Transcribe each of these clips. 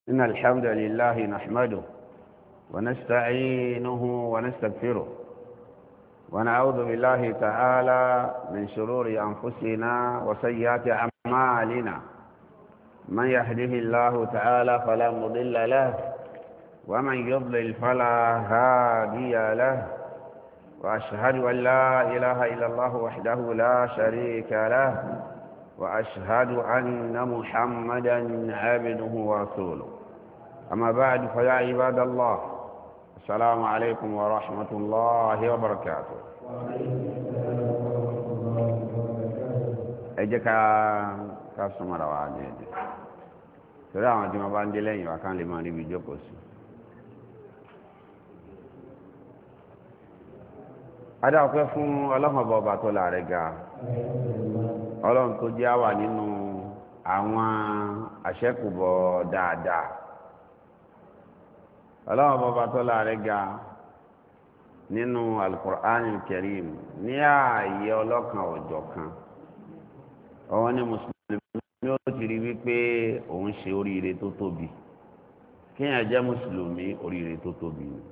إن الحمد لله نحمده ونستعينه ونستغفره ونعوذ بالله تعالى من شرور أنفسنا وسيئات أعمالنا. من يهده الله تعالى فلا مضل له ومن يضلل فلا هادي له، وأشهد أن لا إله إلا الله وحده لا شريك له، وأشهد أن محمدا عبده ورسوله. أما بعد فيا عباد الله، السلام عليكم ورحمة الله وبركاته. أجيك كاستمر وعديد سلام عليكم وبعد لين وكان لما نبي جوكوس. Adá ọpẹ́ fún Ọlọ́run ọba tó láre ga, Ọlọ́run tó jẹ́ wà nínú àwọn àṣẹ́kùbọ̀ dáadáa. Ọlọ́run ọba tó láre ga nínú Al-Qur'an Al-Karim ní ààyè ọlọ́kan ọ̀jọ̀kan. Ọwọ́n ní Mùsùlùmí ó ti rí wípé òun ṣe oríire tó tóbi. Kíyàn jẹ́ Mùsùlùmí oríire tó tóbi ni.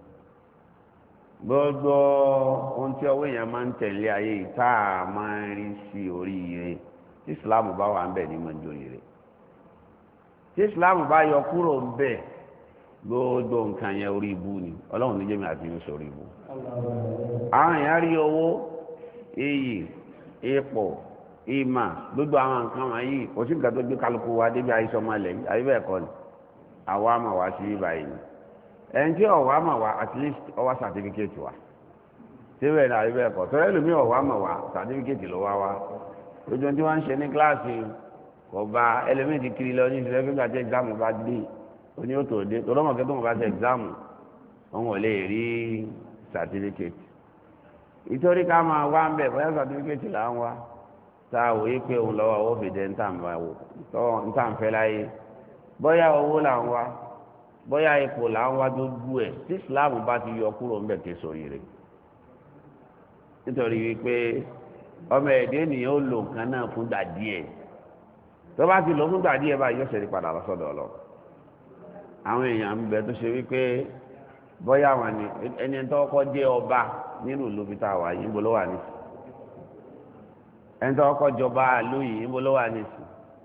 Gbogbo ohun tí ọwọ́ èèyàn máa ń tẹ̀lé ayé ìta máa ń rí sí oríire tí ìsìláàmù bá wà ń bẹ̀ ní mọ́jú oríire. Tí ìsìláàmù bá yọ kúrò ń bẹ̀, gbogbo nǹkan yẹn orí ibú ni. Ọlọ́run ní jẹ́mi àti yóò sọ̀rọ̀ ibú. Àwọn èèyàn rí owó, iyì, ipò, ìmà, gbogbo àwọn nǹkan wọ̀nyí kò sí nǹkan tó gbé kálukú wa débi àìsọmọlẹ̀ àbí bẹ́ẹ̀ kọ́ ni. Àwa máa wá sí báyìí ni. Ẹni tí ọ̀wá mà wá at least ọwá sàtífíkẹ́tì wa tí bẹ́ẹ̀ náà rí bẹ́ẹ̀ kọ́ tọ́lá ẹlòmí ọ̀wá mà wá sàtífíkẹ́tì ló wá wá ojú tí wọ́n ń ṣe ní kíláàsì kò bá ẹlòmí ti kiri lọ ní ìṣẹ̀lẹ̀ fígbà tí ẹ̀gzámù bá dé oní ó tó dé tọ́lọ́mọ̀kẹ́ tó mọ̀ bá ṣe ẹ̀gzámù wọn ò lè rí sàtífíkẹ́tì ìtorí ká máa wá ń bẹ̀ bóyá sàtífíkẹ́tì là ń wá tá a wòye pé òun lọ́wọ́ ó fìdí ntàǹfẹ́ láyé bóyá owó là ń wá bóyá ipò là ń wá dójú ẹ̀ tí islam bá ti yọ kúrò ń bẹ̀ ké sórí rẹ̀ nítorí wípé ọmọ ẹ̀dẹ́ ènìyàn ó lò nǹkan náà fún gbà díẹ̀ tó bá ti lò fún gbà díẹ̀ báyìí yóò ṣe padà lọ́sọ̀dọ̀ lọ àwọn èèyàn ń bẹ tó ṣe wípé bóyá wọn ni ẹni tó kọ́ jẹ́ ọba nínú ìlú bí tá a wà yìí ń bọ́ ló wà nísì ẹni tó kọ́ jọba lóyìí ń bọ́ ló wà nísì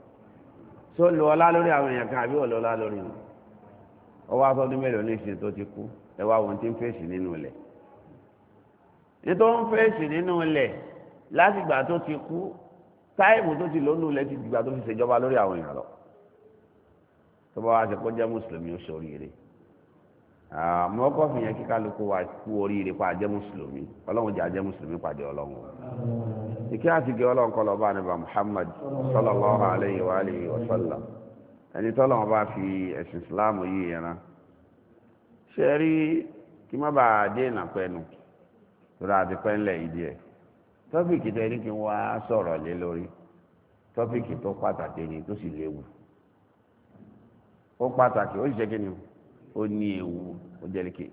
tó lò ọlá lórí àwọn èèyàn kan àbí ò lò ọlá lórí wọn ọwọ́ atọ́dún mélòó ní ìsìn tó ti kú ẹwà wọn tí ń fèsì nínú ilẹ̀ nítorí ń fèsì nínú ilẹ̀ látìgbà tó ti kú táìmù tó ti lónú ilẹ̀ ti dìgbà tó fi ṣèjọba lórí àwọn èèyàn lọ tó bá wá ṣe kó jẹ́ mùsùlùmí ó ṣoríire àmọ́ ọkọ̀ fi yẹn kí kálukú wa kú oríire pa jẹ́ mùsùlùmí ọlọ́run jẹ́ ajẹ́ mùsùlùmí pàdé ọlọ́run ìkí àti gẹ́ ọlọ́run kọ́ lọ́ba níbà Muhammad sallallahu alayhi wa alihi wa sallam ẹni tọ́lọ́wọ́n bá fi ẹ̀sìn islam yìí ẹran ṣe rí kí má bàa dé ìnàpẹ́nu tó rà àti pẹ́ńlẹ̀ yìí díẹ̀ tọ́pìkì tẹ́ ní kí n wá sọ̀rọ̀ lé lórí tọ́pìkì tó pàtàkì ni tó sì léwu ó pàtàkì ó sì ṣe kí ni ó ní ewu ó delicate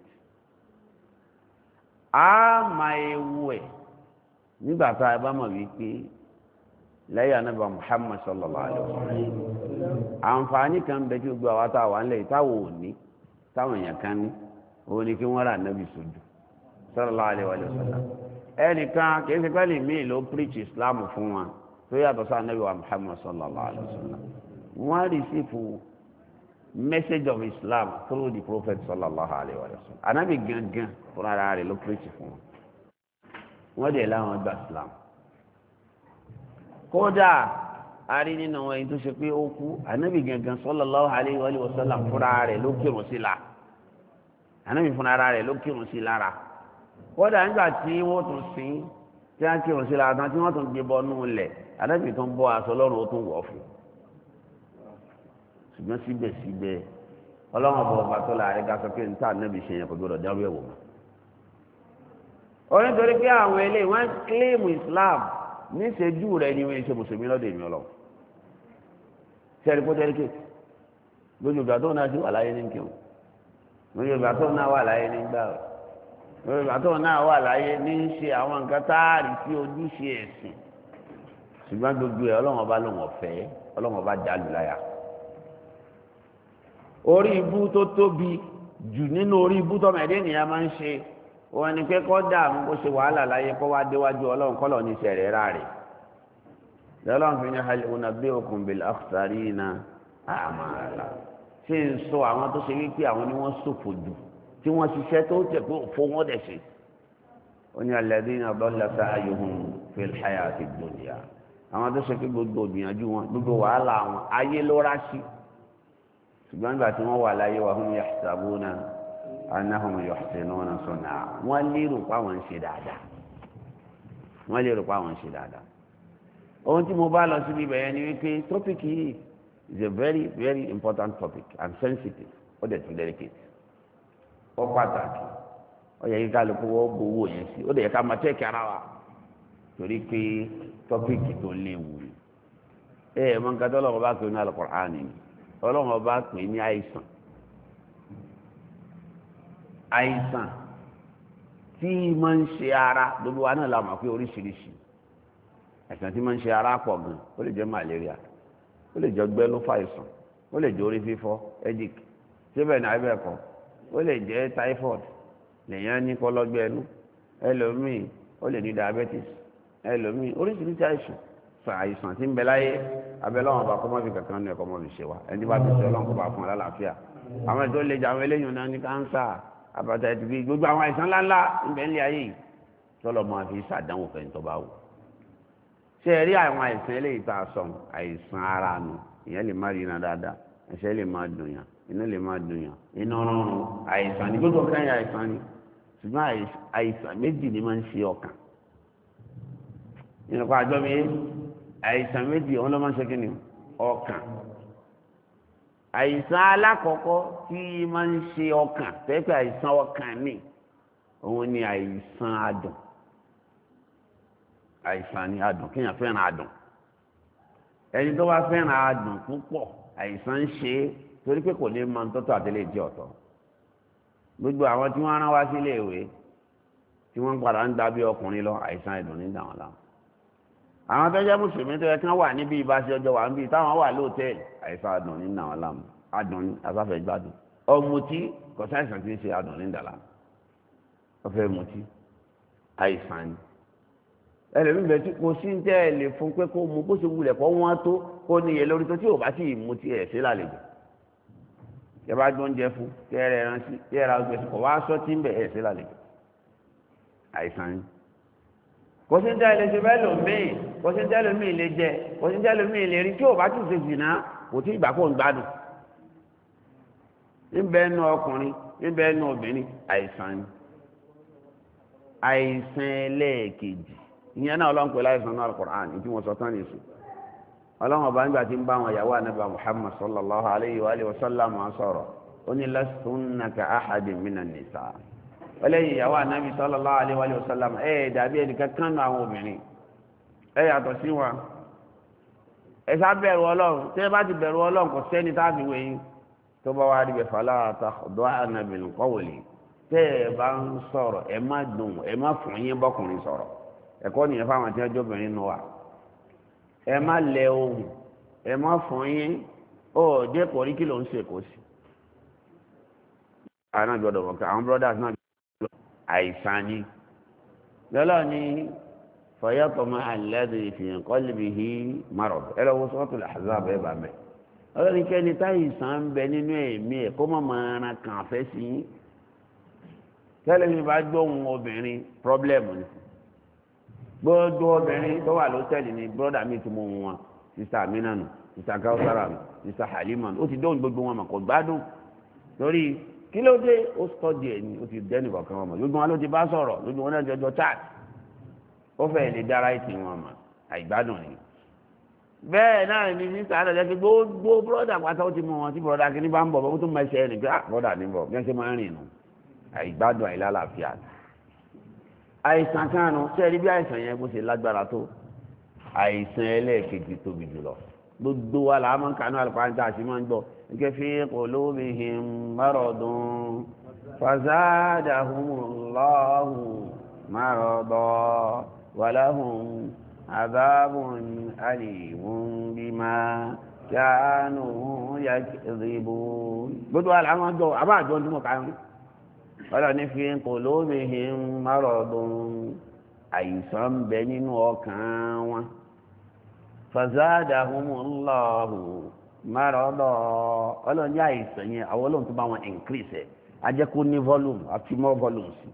a máa ewu ẹ̀ nígbà tá a bá mọ̀ wípé lẹ́yìn anábà Muhammad sallallahu alaihi wasallam àǹfààní kan bẹ tí gbogbo àwọn táwà ń lẹ̀ táwò ní táwọn èèyàn kan ní òun ni kí wọ́n rà nábì sójú sallallahu alaihi wasallam ẹnìkan kìí ṣe pẹ́lú míì ló preach Islam fún wa tó yàtọ̀ sí anábì wa Muhammad sallallahu alaihi wasallam wọ́n receive message of Islam through the prophet sallallahu alaihi wasallam anábì gangan fún ara rẹ̀ ló preach fún wa wọ́n dẹ̀ láwọn gba Islam kódà a rí nínú ẹni tó ṣe pé ó kú ànábì gangan sallallahu alaihi wa sallam fúnra rẹ̀ ló kírun sí la ànábì fúnra rẹ̀ ló kírun sí lára kódà nígbà tí wọ́n tún sin tí wọ́n kírun sí lára tán tí wọ́n tún gbé bọ́ nù lẹ̀ ànábì tó ń bọ́ aṣọ lọ́rùn ó tún wọ̀ fún ṣùgbọ́n síbẹ̀síbẹ̀ ọlọ́run ọba tó láàrin ga sọ pé níta ànábì ṣe yẹn kò gbọdọ̀ jáwé ẹ̀wò mọ́ onítorí pé àwọn eléyìí wọ́n kílèmù Islam níṣẹ́jú rẹ̀ ni wọ́n ṣe mùsùlùmí lọ́dọ̀ èmi ọlọ́run ṣẹ́rí kó tẹ́rí kéèkì lójú ìgbà tó náà sí wà láyé ní kírun lójú ìgbà tó náà wà láyé ní gbà lójú ìgbà tó náà wà láyé ní ṣe àwọn nǹkan táàrí sí ojúṣe ẹ̀sìn ṣùgbọ́n gbogbo ẹ̀ ọlọ́run ọba lòun ọ̀fẹ́ ọlọ́run ọba jálù láyà orí ibú tó tóbi jù nínú orí ibú tọ́mọ ẹ̀dẹ́ ènìyàn máa ń ṣe wọn ni pé kọ́ dààmú kó ṣe wàhálà láyé kó wá déwájú ọlọ́run kọ́lọ̀ ní sẹ̀rẹ̀ rà rẹ̀ lọ́lọ́run fi ní hal unabbi'ukum bil akhsarina a'mala ṣé ń sọ àwọn tó ṣe wípé àwọn ni wọ́n ṣòfò jù tí wọ́n ṣiṣẹ́ tó tẹ̀ pé òfò wọn dẹ̀ ṣe ó ní alladhina dalla sa'yuhum fil hayati dunya àwọn tó ṣe pé gbogbo ìgbìyànjú wọn gbogbo wàhálà wọn ayé ló rá sí ṣùgbọ́n nígbà tí wọ́n wà láyé wa hum yahsabuna annahum yuhsinuna sun'a wọ́n lérò pé àwọn ń ṣe dáadáa wọ́n lérò pé àwọn ń ṣe dáadáa ohun tí mo bá lọ síbi bẹ̀yẹn ni wípé topic yìí is a very very important topic and sensitive ó dẹ̀ tún delicate ó pàtàkì ó yẹ kí kálukú wọ́n gbowó yẹn sí ó dẹ̀ yẹ ká máa tẹ́kì ara wa torí pé tọ́pìkì tó léwu ẹ mọ nǹkan tó lọ́wọ́ bá pè ní Al-Qur'ani ni ọlọ́wọ́ bá pè ní àìsàn àìsàn tí máa ń ṣe ara gbogbo wa náà la mọ̀ pé oríṣiríṣi àìsàn tí máa ń ṣe ara pọ̀ gan ó lè jẹ́ malaria ó lè jẹ́ ọgbẹ́ ló fa àìsàn ó lè jẹ́ orí fífọ́ headache síbẹ̀ ní abẹ́ẹ̀kọ́ ó lè jẹ́ typhoid lèyàn ní kọ́lọ́gbẹ́ ẹnu ẹlòmíì ó lè ní diabetes ẹlòmíì oríṣiríṣi àìsàn tí ń bẹ láyé abẹ́lọ́wọ̀n bá kọ́mọ́ fi kankan ní ẹ̀kọ́ mọ́ fi ṣe wa ẹni bá ti ṣe ọlọ́run kó bá fún alálàáfíà àwọn ètò lè jẹ àwọn eléyìí náà ní káńsà hepatitis B gbogbo àwọn àìsàn ńláńlá ń bẹ nílé ayé yìí tọ́lọ̀ máa fi ṣàdánwò fẹ́ tó bá wù. ṣé ẹ rí àwọn àìsàn eléyìí tá a sọ àìsàn ara nù ìyẹn lè má rí iná dáadáa ẹsẹ̀ lè má dùn yàn iná lè má dùn yàn iná rọrùn àìsàn ní gbogbo kẹ́yìn àìsàn ni ṣùgbọ́n àìsàn méjì ni máa ń ṣe ọkàn ìrìnkọ́ àjọ mi àìsàn méjì wọn ló máa ń ṣe kí ni ọkàn àìsàn alákọ̀ọ́kọ́ tí máa ń ṣe ọkàn tẹ́pẹ́ àìsàn ọkàn ni òun ni àìsàn adùn àìsàn ni adùn kéèyàn fẹ́ràn adùn ẹni tó bá fẹ́ràn adùn púpọ̀ àìsàn ń ṣe é torí pé kò ní máa ń tọ́tọ̀ àtẹlẹ́ ìdí ọ̀tọ̀ gbogbo àwọn tí wọ́n rán wá sílé ìwé tí wọ́n ń padà ń dábí ọkùnrin lọ àìsàn ẹ̀dùn ní dàwọn láwọn àwọn tó jẹ́ mùsùlùmí tó yẹ kí wọ́n wà níbi ìbáṣe ọjọ́ wà níbi táwọn wà lóòtẹ́ẹ̀lì àìsàn adùn ní dàwọn láwọn adùn ní asáfẹ́ gbádùn ọmọtí kò sáìsàn tí ń ṣe adùn ní dàlá ọfẹ́ mutí àìsàn ni ẹlẹ́mìí bẹ̀ tí kò sí ń tẹ́ ẹ lè fún pé kó mu bó ṣe wulẹ̀ kó wọ́n tó kó níye lórí tó tí ò bá sì mutí ẹ̀ sí lálejò yẹ bá gbọ́n jẹ fún kẹrẹ ẹran sí kẹrẹ ọgbẹ sí kò wá sọ tí ń bẹ̀ ẹ̀ sí lálejò àìsàn ni kò sí ń tẹ́ ẹ lè ṣe bẹ́ẹ̀ lòmíì kò sí ń tẹ́ lòmíì lè jẹ kò sí ń tẹ́ lòmíì lè rí tí ò bá tún ṣe jìnnà kò tí ìgbà kó ń gbádùn níbẹ̀ nù ọkùnrin níbẹ̀ nù obìnrin àìsàn ni àìsàn ẹlẹ́ẹ̀kejì ìyẹn náà ọlọ́run pẹ̀lú àìsàn náà Al-Qur'an tí wọ́n sọ tán nìṣó ọlọ́run ọba nígbà tí ń bá wọn yàwó ànábà Muhammad sallallahu alayhi wa sallam sọ̀rọ̀ ó ní lastunna ka ahadin minan nisa ọlẹ́yìn yàwó ànábì sallallahu alayhi wa sallam dàbí ẹnìkan kánú àwọn obìnrin yàtọ̀ sí wọn sá bẹ̀rù ọlọ́run tẹ́ bá ti bẹ̀rù ọlọ́run kò sẹ́ni tá a fi wẹ̀yìn tó bá wá rí bẹ̀ fala takhda'na bil qawli tẹ́ ẹ bá ń sọ̀rọ̀ ẹ má dùn ẹ má fún yín bọ́kùnrin sọ̀rọ̀ ẹ̀kọ́ nìyẹn fáwọn tí wọ́n jọ obìnrin nù wá ẹ má lẹ ohùn ẹ má fún yín ó dé kò rí kí ló ń ṣe kò sí. àwọn náà gbọ́dọ̀ wọ̀ ká àwọn brothers náà gbọ́dọ̀ àìsàn ni lọ́lọ́ ni fayatma alladhi fi qalbihi marad ẹ lọ́wọ́ suratul Ahzab ẹ bá mẹ́ ọlọ́ni kẹ́ni táìsàn ń bẹ nínú ẹ̀mí ẹ̀ kó má máa ran kàn fẹ́ sí yín tẹ́lẹ̀ mi bá gbóhùn obìnrin pọ́blẹ́mù ni gbogbo obìnrin tó wà lótẹ́ẹ̀lì ni bọ́dà mi ti mú wọn sista Amina nù sista Kausara nù sista Halima nù ó ti dóhùn gbogbo wọn mà kò gbádùn torí kí ló dé ó sọ́ọ̀dì ẹ̀ ni ó ti dẹ́nu kọ̀ọ̀kan wọn mọ̀ gbogbo wọn ló ti bá sọ̀rọ̀ gbogbo wọn náà jọjọ chat ó fẹ́ lè dára ìtì wọn mà àìgbádùn ni bẹ́ẹ̀ náà ni sista àdàjẹ́ pé gbogbo bọ́dà pátá ó ti mú wọn tí bọ́dà kìíní bá ń bọ̀ bọ́ tó máa ṣe ẹnì pé bọ́dà ní bọ̀ bí wọ́n ṣe máa ń rìn nù àìgbádùn àìlálàáfíà àìsàn kánú sẹ́ẹ̀rí bí àìsàn yẹn kó ṣe lágbára tó àìsàn ẹlẹ́ẹ̀kejì tóbi jùlọ gbogbo wa làá máa ń kanú àlùfáàǹtà àti máa ń gbọ́ nígbà fi qulubihim maradun fazadahumullahu maradan walahum adhabun alimun bima كانوا يكذبون gbogbo àwọn àjọ àbájọ ọdún mọ̀ká ń ọ̀rọ̀ ní fi qulubihim maradun àìsàn ń bẹ nínú ọkàn wọn fazadahumullahu maradan ọlọ́run ní àìsàn yẹn àwọn ọlọ́run tó bá wọn increase ẹ̀ ajẹ́ kó ní volume àti more volume sí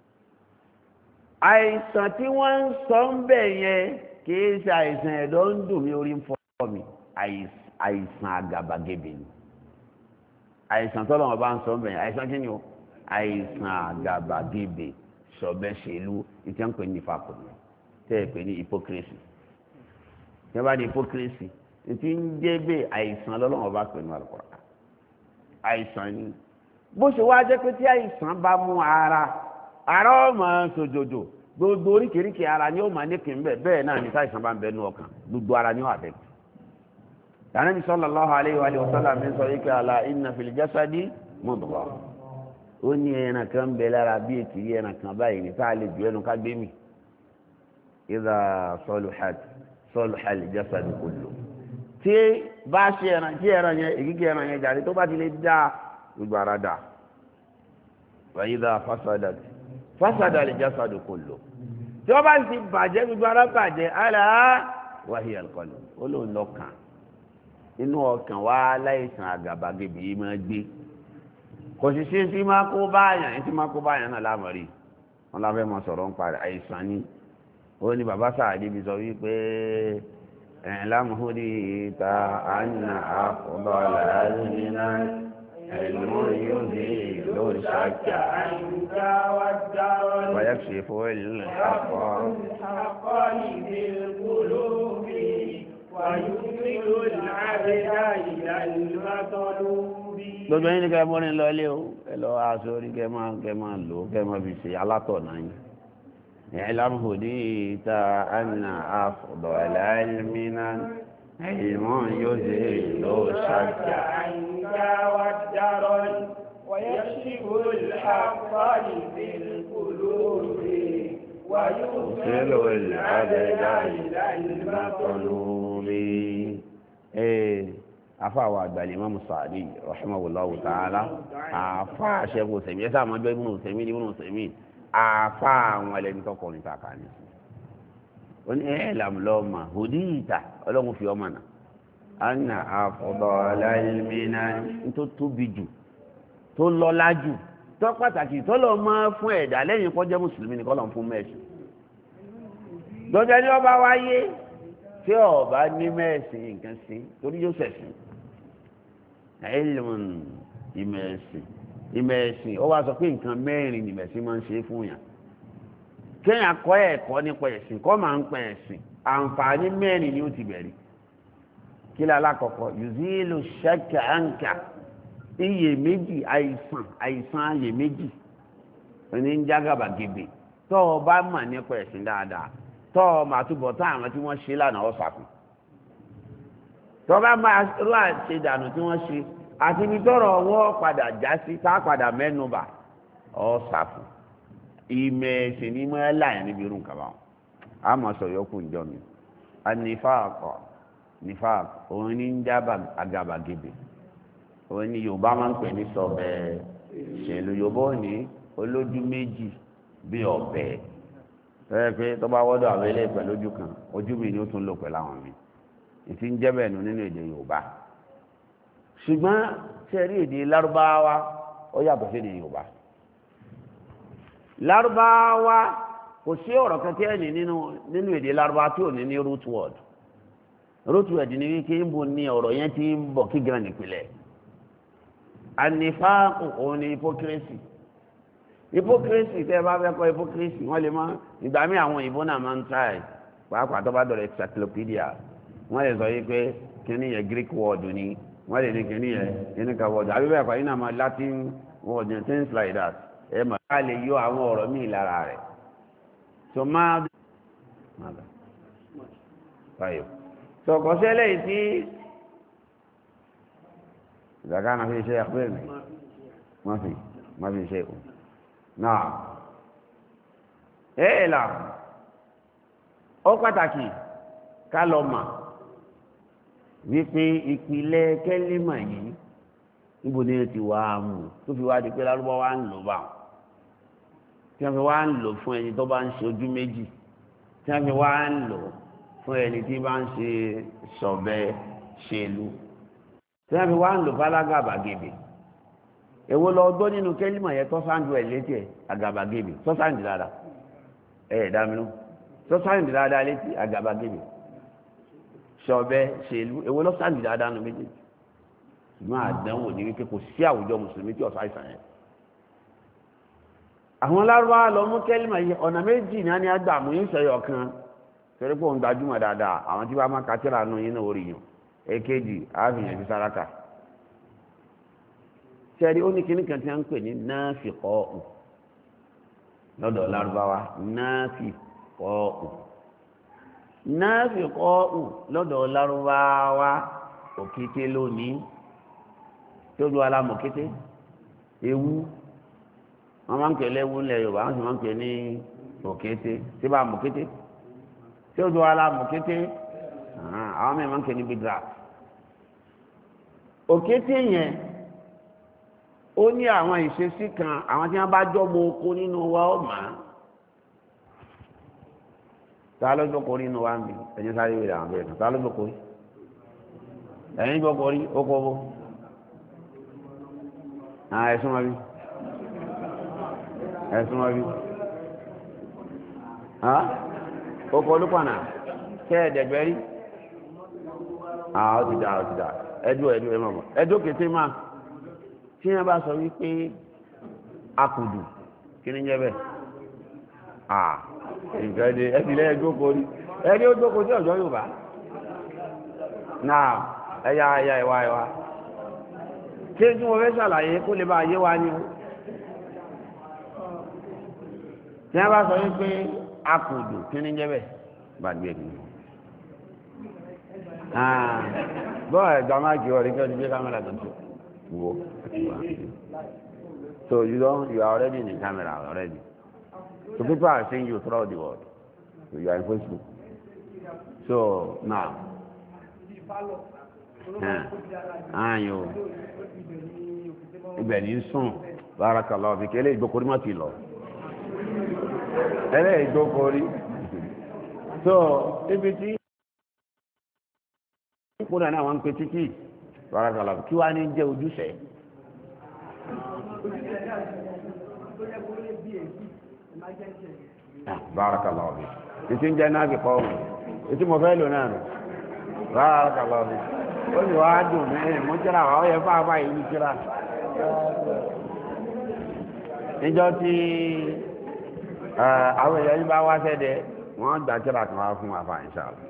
àìsàn tí wọ́n ń sọ ń bẹ̀ yẹn kìí ṣe àìsàn ẹ̀dọ̀ ń dùn mí orí ń fọ́ mi àìsàn àgàbàgebè ni àìsàn tọ́lọ̀ wọn bá ń sọ ń bẹ̀ yẹn àìsàn kí ni o àìsàn àgàbàgebè sọ̀bẹ́sẹ̀lú ìtẹ́ ń pè ní ìfàkùnrin tẹ́ ẹ̀ pè ní hypocrisy tẹ́ bá ní hypocrisy ti ń jẹ́ bẹ́ẹ̀ àìsàn lọ́lọ́wọ́ bá pè ní Al-Qur'an àìsàn ni bó ṣe wá jẹ́ pé tí àìsàn bá mú ara ọmọ sojòjò gbogbo oríkèéríkèé ara ni ó máa níkì ń bẹ̀ bẹ́ẹ̀ náà ní táìsàn bá ń bẹ nú ọkàn gbogbo ara ni ó àbẹ̀. Ànábì sallallahu alayhi wa sallam mi sọ wípé ala inna fil jasadi mudghah ó ní ẹran kan ń bẹ lára bí ètìrí ẹran kan báyìí ní táà lè ju ẹnu ká gbé mi idha salaha al-jasadu kullu tí bá ṣe ẹran tí ẹran yẹn ègígé ẹran yẹn jáde tó bá ti lè dá gbogbo ara dà wa idha fasada al-jasadu kullu tí wọ́n bá ti bàjẹ́ gbogbo ara bàjẹ́ ala wa hiya al-qalb ó lóun lọ́kàn inú ọkàn wa láìsàn àgàbàgebè yìí máa gbé kò sì sí tí máa kó báyàn náà lámọ̀rí wọn lábẹ́ mọ sọ̀rọ̀ ń parí àìsàn ni ó ní bàbá Sàádì bí sọ wípé lámùhúrí ta àyìnà àkọ́bọ̀ làálùmínà ẹ̀lùmọ́ yóò dé lórí ṣáàkà ويكشف الحق gbogbo yín ni kẹ́ mọ́rin lọ ilé o ẹ lọ aṣọ orí kẹ́ máa lò ó kẹ́ máa fi ṣe alátọ̀ náà yín اعلم هديت أن أفضل المنن علم يزيل الشك عنك والدرن ويكشف الحق في القلوب ويوصل العدل إلى المطلوب. afáwọ̀ àgbàlẹ̀ Imam Sa'di rahimahullahu ta'ala àfá àṣẹ́gun sẹ̀mí ẹ̀sà àmọ́jọ́ ibùnú sẹ̀mí àfá àwọn ẹlẹ́ni tọ́kọ̀ ní kàkà ní ó ní ẹ̀ẹ́làmùlọ́mà hudita ọlọ́run fi ọmọ náà anna afdala ilmina tó tóbi jù tó lọ́lá jù tó pàtàkì tó lọ mọ́ fún ẹ̀dá lẹ́yìn kó jẹ́ mùsùlùmí ní kọ́lọ̀ fún mẹ́sì lọ́jọ́ ní ọba wáyé tí ọba ní mẹ́sì nǹkan sí torí yóò sẹ̀sìn ilmun ìmẹ̀sìn ó wá sọ pé nǹkan mẹ́rin ìmẹ̀sìn máa ń ṣe fún yàn kéèyàn kọ́ ẹ̀kọ́ nípa ẹ̀sìn kọ́ máa ń pẹ̀ ẹ̀sìn àǹfààní mẹ́rin ni ó ti bẹ̀rẹ̀ kí ló alákọ̀ọ́kọ́ yuzilu shakka anka iyèméjì àìsàn iyèméjì ní ń jágàbàgebè tó o bá mà nípa ẹ̀sìn dáadáa tó o máa túbọ̀ tó àwọn tí wọ́n ṣe lánàá ọ̀sàkùn tó o bá máa rú àṣedànù tí wọ́n ṣe àti ibi tọ́rọ̀ ọwọ́ padà já sí tá a padà mẹ́nubà ọ̀sàkùn ìmẹ̀ ẹ̀sìn ní mọ́ láyé níbi irú nǹkan báwọn a mọ̀ sọ yọkù ìjọ mi nifaq òun ní ń jábà àgàbàgebè òun ní Yorùbá máa ń pè ní sọ̀bẹ̀ ṣèlú Yorùbá ò ní olójú méjì bí ọ̀bẹ ẹ pé tó bá wọ́dọ̀ àwọn ilé pẹ̀lú ojú kan ojú mi ni ó tún lò pẹ̀lú àwọn mi ìtì ń jẹ́ bẹ́ẹ̀ nù nínú èdè Yorùbá ṣùgbọ́n sẹ́rí èdè Lárúbáwá ó yàtọ̀ sí èdè Yorùbá Lárúbáwá kò sí ọ̀rọ̀ kan tí ẹ̀ ní nínú èdè Lárúbáwá tí ò ní ní root word ni wípé ń bo ní ọ̀rọ̀ yẹn ti ń bọ̀ kí gan nípìnlẹ̀ ànífàákù òun ni hypocrisy tẹ́ bá fẹ́ kọ́ hypocrisy wọ́n lè máa ìgbà mí àwọn òyìnbó náà máa ń try pàápàá tó bá dọ̀rọ̀ encyclopedia wọ́n lè sọ yí pé kíní yẹn Greek word ni wọ́n lè ní kíní yẹn kíníkà word àbí bẹ́ẹ̀ kọ́ yín náà máa Latin word and things like that ẹ mọ̀ ká lè yọ àwọn ọ̀rọ̀ míì lára rẹ̀ tó máa báyọ̀ sọ̀kọ̀ sẹ́lẹ̀ tí ìgbàká náà fi ṣe àpẹẹrẹ mi má fi ṣe òun náà èèlà ó pàtàkì ká lọ mà wípé ìpìlẹ̀ kẹ́límà yìí níbo ni ti wá mú tó fi wá di pé lárúbáwá wá ń lò bá tí wọ́n fi wá ń lò fún ẹni tó bá ń ṣe ojú méjì tí wọ́n fi wá ń lò fún ẹni tí bá ń ṣe sọ̀bẹ ṣèlú tí wọ́n fi wá ń lò fálágàbàgebè èwo lọ gbọ́ nínú kẹ́límà yẹn tó sáǹdù ẹ̀ létí ẹ̀ àgàbàgebè tó sáǹdù dáadáa dáminú tó sáǹdù dáadáa létí àgàbàgebè sọ̀bẹ ṣèlú èwo lọ sáǹdù dáadáa nù méjèèjì ṣùgbọ́n àdánwò ní wípé kò sí àwùjọ mùsùlùmí tí ọ̀sán àìsàn yẹn àwọn lárúbáwá lọ mú kẹ́límà yìí ọ̀nà méjì ní a ní agbàmú yín sẹ́yọ̀ kan torí pé òun gbajúmọ̀ dáadáa àwọn tí wọ́n máa kátìrà nù yín náà orí yàn èkejì àfihàn fi sáraka sẹ́rí ó ní kíní kan tí wọ́n ń pè ní náàfìkọ́ọ̀ù lọ́dọ̀ lárúbáwá náàfìkọ́ọ̀ù lọ́dọ̀ lárúbáwá òkété lónìí tó lu alámọ̀kété ewu wọ́n máa ń pè lẹ́wù ńlẹ̀ Yorùbá wọ́n sì máa ń pè ní òkété tí bá mọ̀kété tí ó lu alámọ̀kété àwọn mẹ́rin máa ń pè ní big rat òkété yẹn ó ní àwọn ìṣesí kan àwọn tí wọ́n bá jọ́mọ oko nínú wa ó mà á ta ló jókòó nínú wa ń bì ẹ̀yin sáré wèrè àwọn bẹ́ẹ̀ ta ló jókòó ẹ̀yin jókòó rí ó kọ́ bó ẹ̀sùn wọn bí ẹ̀sùn wọn bí oko olúpànà kẹ́ ẹ̀dẹ̀gbẹ́rí ó ti dà ẹ̀dùn kété máa tí wọ́n bá sọ wípé akùdù kí ni jẹ́ bẹ́ẹ̀ nǹkan ẹ̀dẹ̀ ẹ̀dìlẹ̀ ẹ̀dókòó rí ẹ̀dí ó jókòó sí ọ̀jọ́ Yorùbá náà ẹ̀yà ìwà kí tí wọ́n fẹ́ ṣàlàyé kó lè bá ayé wa ní o tí wọ́n bá sọ wípé akùdù kí ni jẹ́ bẹ́ẹ̀ gbàgbé ẹ̀kùn bọ́ọ̀ ẹ̀gbà máa kí ọ̀rí kí ọdún gbé kámẹ́rà tó tó wo so you are already in the camera already so people are seeing you throughout the world so you are in Facebook so now ayo ibẹ̀ ní sùn barakallahu fi kẹ́lẹ́ ìgbókòrí má ti lọ ẹlẹ́ ìgbókòrí so ibi tí ìpínlẹ̀ náà wọ́n ń pe títí barakallahu kí wá ní jẹ́ ojúṣe barakallahu fi títí ń jẹ́ náà fi kọ́ ọ̀hún títí mo fẹ́ lò náà nù barakallahu fi ó sì wá dùn mẹ́rin mú tíra wà ó yẹ fáfá ìlú tíra níjọ́ tí àwọn èèyàn yìí bá wá sẹ́dẹ̀ wọ́n gbà tíra kan wá fún àfà inshallah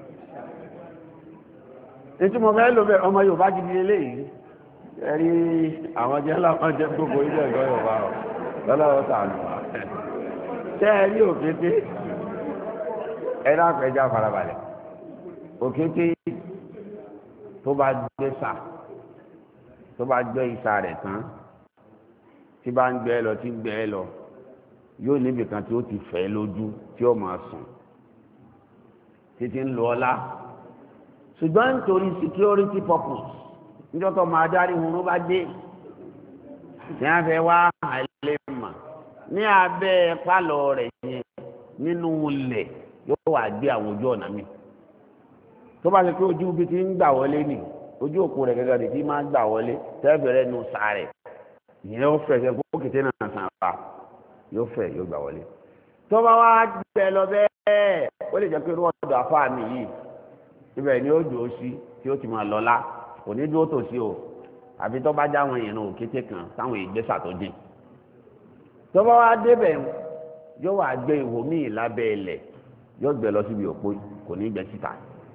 ètí mo fẹ́ lò bẹ́ ọmọ Yorùbá gidi eléyìí ẹ̀rí àwọn jẹ́ láwọn jẹ́ gbogbo ilé ẹ̀gọ́ Yorùbá ọ̀ lọ́lọ́wọ́ tààlù tẹ́ ẹ rí òkété ẹ̀rọ àpẹja farabalẹ̀ òkété tó bá gbé sà tó bá gbé ìsà rẹ̀ tán tí bá ń gbé lọ tí ń gbé lọ yóò níbi kan tí ó ti fẹ́ lójú tí ó máa sùn títí ń lọ ọlá ṣùgbọ́n nítorí security purpose níjọ́ tó máa dárí oorun bá dé ní afẹ́ wá àìlè mà ní abẹ́ pálọ̀ rẹ̀ yẹn nínú ilẹ̀ yóò wà gbé àwọn ojú ọ̀nà mi tó bá ṣe pé ojú ibi tí ń gbà wọlé nì ojú òkú rẹ̀ gẹ́gẹ́ tí máa gbà wọlé tẹ́bẹ̀rẹ̀ nù sáré ìyẹn ó fẹ̀ ṣe fún kété náà sàn pa yóò fẹ̀ yóò gbà wọlé tó bá wá gbẹ lọ bẹ́ẹ̀ ó lè jẹ́ pé rọ́ọ̀dù àfáà mi yìí ibẹ̀ ni ó dùn ó sí tí ó ti máa lọ́lá kò ní dúró tòsí o àfi tó bá já àwọn èèyàn náà kété kan táwọn ìgbésà tó dín tó bá wá débẹ̀ yóò wá gbé ihò míì lábẹ́ ilẹ̀ yóò gbé lọ síbi òpó kò ní gbé síta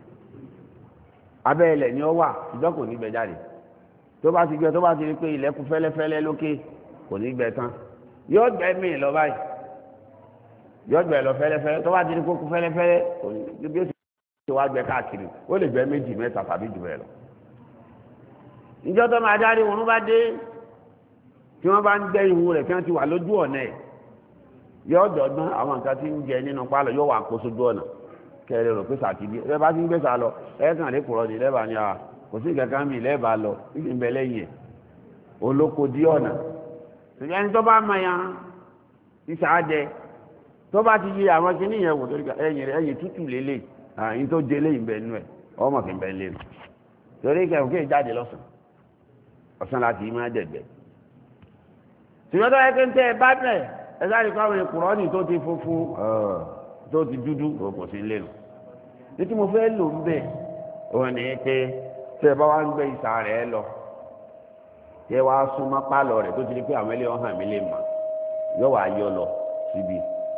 abẹ́ ilẹ̀ ni ó wà ṣùgbọ́n kò ní gbé jáde tó bá ti gbé tó bá ti rí pé ilẹ̀kùn fẹ́lẹ́fẹ́lẹ́ lókè kò ní gbé tán yóò gbé míì lọ báyìí yóò gbé lọ fẹ́lẹ́fẹ́lẹ́ tó bá ti rí kókó fẹ́lẹ́fẹ́lẹ́ kò ní gbé tí wàá gbé káàkiri ó lè gbé méjì mẹ́ta tàbí jù bẹ́ẹ̀ lọ. ìjọ tó máa dárí wọn bá dé tí wọ́n bá ń gbẹ́ ihu rẹ̀ kí wọ́n ti wà lójú ọ̀nà ẹ̀ yóò dọ̀gbọ́n àwọn nǹkan tí ń jẹ nínú pálọ̀ yóò wà kó sójú ọ̀nà kẹrẹ rò pé sàtìdí ẹ bá ti ń gbé sá lọ ẹ kàn lè kúrọ̀ ní lẹ́bàá ní kò sí nǹkan kan mi lẹ́ẹ̀bà lọ níbi ń bẹ lẹ́yìn ẹ̀ olóko dí ọ̀nà ṣùgbọ́n ẹni tó bá mọ yan ìṣáájẹ tó bá ti yí àwọn kìíní yẹn wò torí ẹ̀yìn tútù lélẹ̀ àyìn tó jẹ lẹ́yìn bẹ́ẹ̀ nú ẹ̀ ọmọ kì í bẹ́ẹ̀ lé torí kẹ̀kẹ́ jáde ọ̀sán láti máa dẹ̀gbẹ́ ṣùgbọ́n tó yẹ kí n tẹ́ ẹ bá bẹ̀ ẹ sáré kó àwọn ìkùrọ́nì tó ti funfun tó ti dúdú kò sí lẹ́nu títí mo fẹ́ lò ń bẹ̀ òun ní pé tẹ́ ẹ bá wá ń gbé ìsà rẹ̀ lọ tẹ́ wá súnmọ́ pálọ̀ rẹ̀ tó ti di pé àwọn ẹlẹ́wọ̀n hàn mí lè mọ̀ yóò wá yọ lọ síbi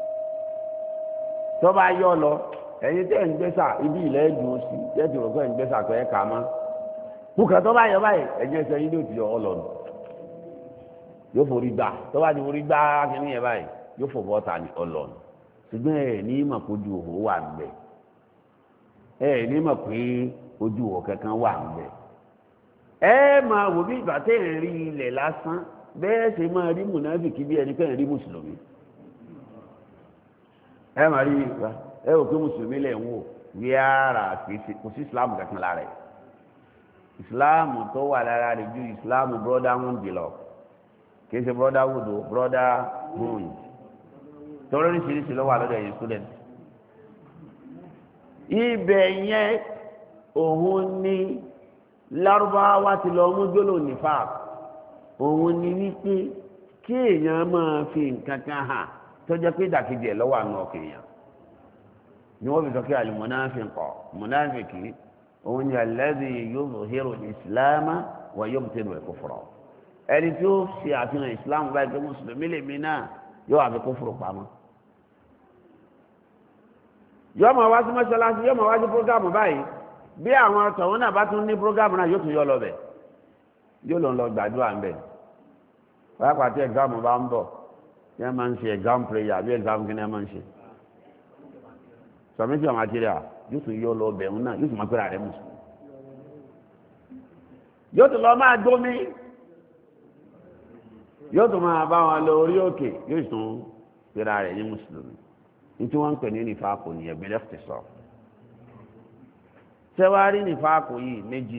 tó bá yọ lọ ẹ̀yin tẹ́ ń gbẹ́sà ibi ilẹ̀ dùn sí tẹ́ ti rò pé ń gbẹ́sà pé ẹ kà mọ́ kúkà tó bá yọ báyìí ẹ̀yin ẹsẹ̀ yín ló ti yọ ọlọ́nu yóò forí gbà tó bá ti forí gbà kínní yẹn báyìí yóò fò bọ́ta ní ọlọ́nu ṣùgbọ́n ẹ̀ ní mọ̀ pé ojú òhò wà ń bẹ̀ ẹ̀ ní mọ̀ pé ojú òhò kankan wà ń bẹ̀ ẹ máa wò bí ìgbà tẹ́ ẹ̀ rí ilẹ̀ lásán bẹ́ẹ̀ ṣe máa rí mùnáfìkì bí ẹni pé ẹ̀ rí mùsùlùmí ẹ máa rí ìgbà ẹ wò pé mùsùlùmí lẹ̀ ń wò wíárà kò sí ìsìláàmù kankan lára ẹ̀ ìsìláàmù tó wà lára rẹ̀ ju ìsìláàmù brotherhood lọ kì í ṣe brotherhood tọ́lọ́ oríṣiríṣi ló wà lọ́dọ̀ ẹ̀yìn student ibẹ̀ yẹn òun ní lárúbáwá ti lọ mú gbólóhùn nífà òun ní wípé kí èèyàn máa fi nǹkan kan hàn tó jẹ́ pé ìdàkejì ẹ̀ lọ́wọ́ àánú ọkàn èèyàn ni wọ́n fi sọ pé àlùmọ́náfíkọ̀ mọ́náfíkì òun ni alladhi yuzhiru al-islam wa yubtinu al-kufra ẹni tí ó ṣe àfihàn islam báyìí pé mùsùlùmí lèmi náà yóò àfi kufru pamọ́ yóò máa wá sí mọ́ṣáláṣí yóò máa wá sí prógámù báyìí bí àwọn tọ̀hún náà bá tún ní prógámù náà yóò tún yọ lọ bẹ̀ yóò lọ gbàdúrà ń bẹ̀ pàápàá tí ẹ̀gáàmù bá ń bọ̀ yẹn máa ń ṣe exam prayer bí exam kí ni ẹ máa ń ṣe submission of material yóò tún yọ lọ bẹ̀rù náà yóò tún máa pẹ́ra rẹ̀ mùsùlùmí yóò tún lọ máa gbómi yóò tún máa bá wọn lọ orí òkè yóò tún pẹ́ra rẹ̀ ní mùsùlùmí ní tí wọ́n ń pè ní nífàkù ní ẹ̀bí lẹ́fẹ̀tì sọ ṣẹ́wárí nífàkù yìí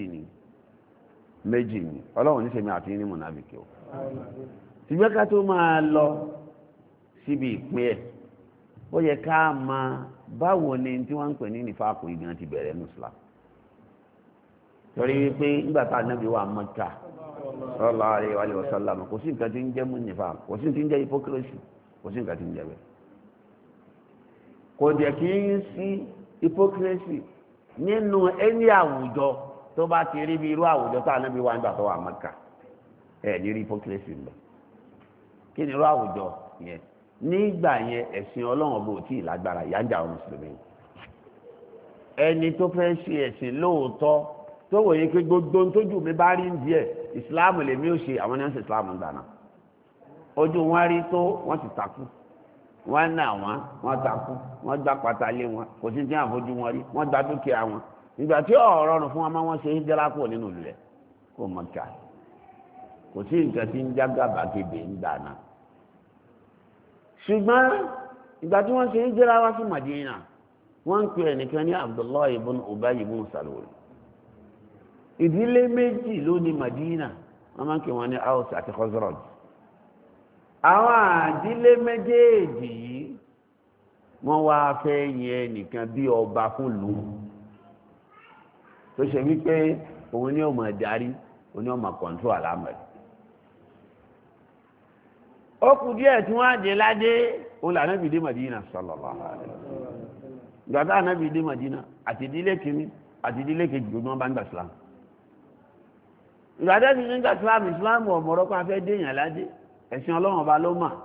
méjì ni ọlọ́run ní sẹ́mi àti ní mùnàbíkì o ṣùgbọ́n ká tó máa lọ síbi ìpín ẹ̀ ó yẹ ká máa báwo ni tí wọ́n ń pè ní nífàkù yìí gan ti bẹ̀rẹ̀ nùsùlá torí wípé nígbà tá Ànábì wà Mẹ́kà sallallahu alaihi wa sallam kò sí nǹkan tí ń jẹ́ mú nífàkù kò sí nǹkan tí ń jẹ́ hypocrisy kò sí nǹkan tí ń jẹ́ bẹ́ẹ̀ kò jẹ́ kí ń sí hypocrisy nínú ẹni àwùjọ tó bá ti rí bí irú àwùjọ tá Ànábì wà nígbà tó wà Mẹ́kà ẹ̀ ní rí hypocrisy ń bẹ kí ni irú àwùjọ yẹn nígbà yẹn ẹ̀sìn ọlọ́run bò tí ìlágbára ìyájà ọ̀run mùsùlùmí ẹni tó fẹ́ ṣe ẹ̀sìn lóòótọ́ tó wòye pé gbogbo tójú mi bá rí díẹ̀ ìsìláàmù lèmi ò ṣe àwọn ẹ̀sìn ìsìláàmù ń dáná ojú wọn rí tó wọ́n ti takú wọ́n nà wọ́n takú wọ́n gbá pátá lé wọn kò sí tí wọ́n àfojú wọn rí wọ́n gba dúkìá wọn ìgbà tí ọ̀rọ̀ rọrùn fún wọn máa wọ́n ṣe é jẹ́lá kúrò nínú ìlú rẹ̀ kó Mẹ́kà kò sí nǹkan tí ń jágàbá kébè ń dáná ṣùgbọ́n ìgbà tí wọ́n ṣe ń jẹ́ra wá sí Madina wọ́n ń pè ẹnìkan ní Abdullahi ibn Ubay ibn Salul ìdílé méjì ló ní Madina wọ́n máa ń pè wọ́n ní Aus àti Khazraj àwọn àdílé méjèèjì yìí wọ́n wá fẹ́ yẹ nìkan bí ọba fún lù tó ṣe wípé òun ní ó máa darí òun ní ó máa kọ̀ǹtró àlámọ̀rí ó kù díẹ̀ tí wọ́n á jẹ ládé olè ànábì dé Madina sallallahu alaihi wasallam gbàtà ànábì dé Madina àti ìdílé kìíní àti ìdílé kejì gbogbo wọn bá ń gbà Islam ìgbàdá ti ń gbà Islam ọ̀mọ̀rọ̀ pa fẹ́ déèyàn ládé ẹ̀sìn ọlọ́run ọba ló mà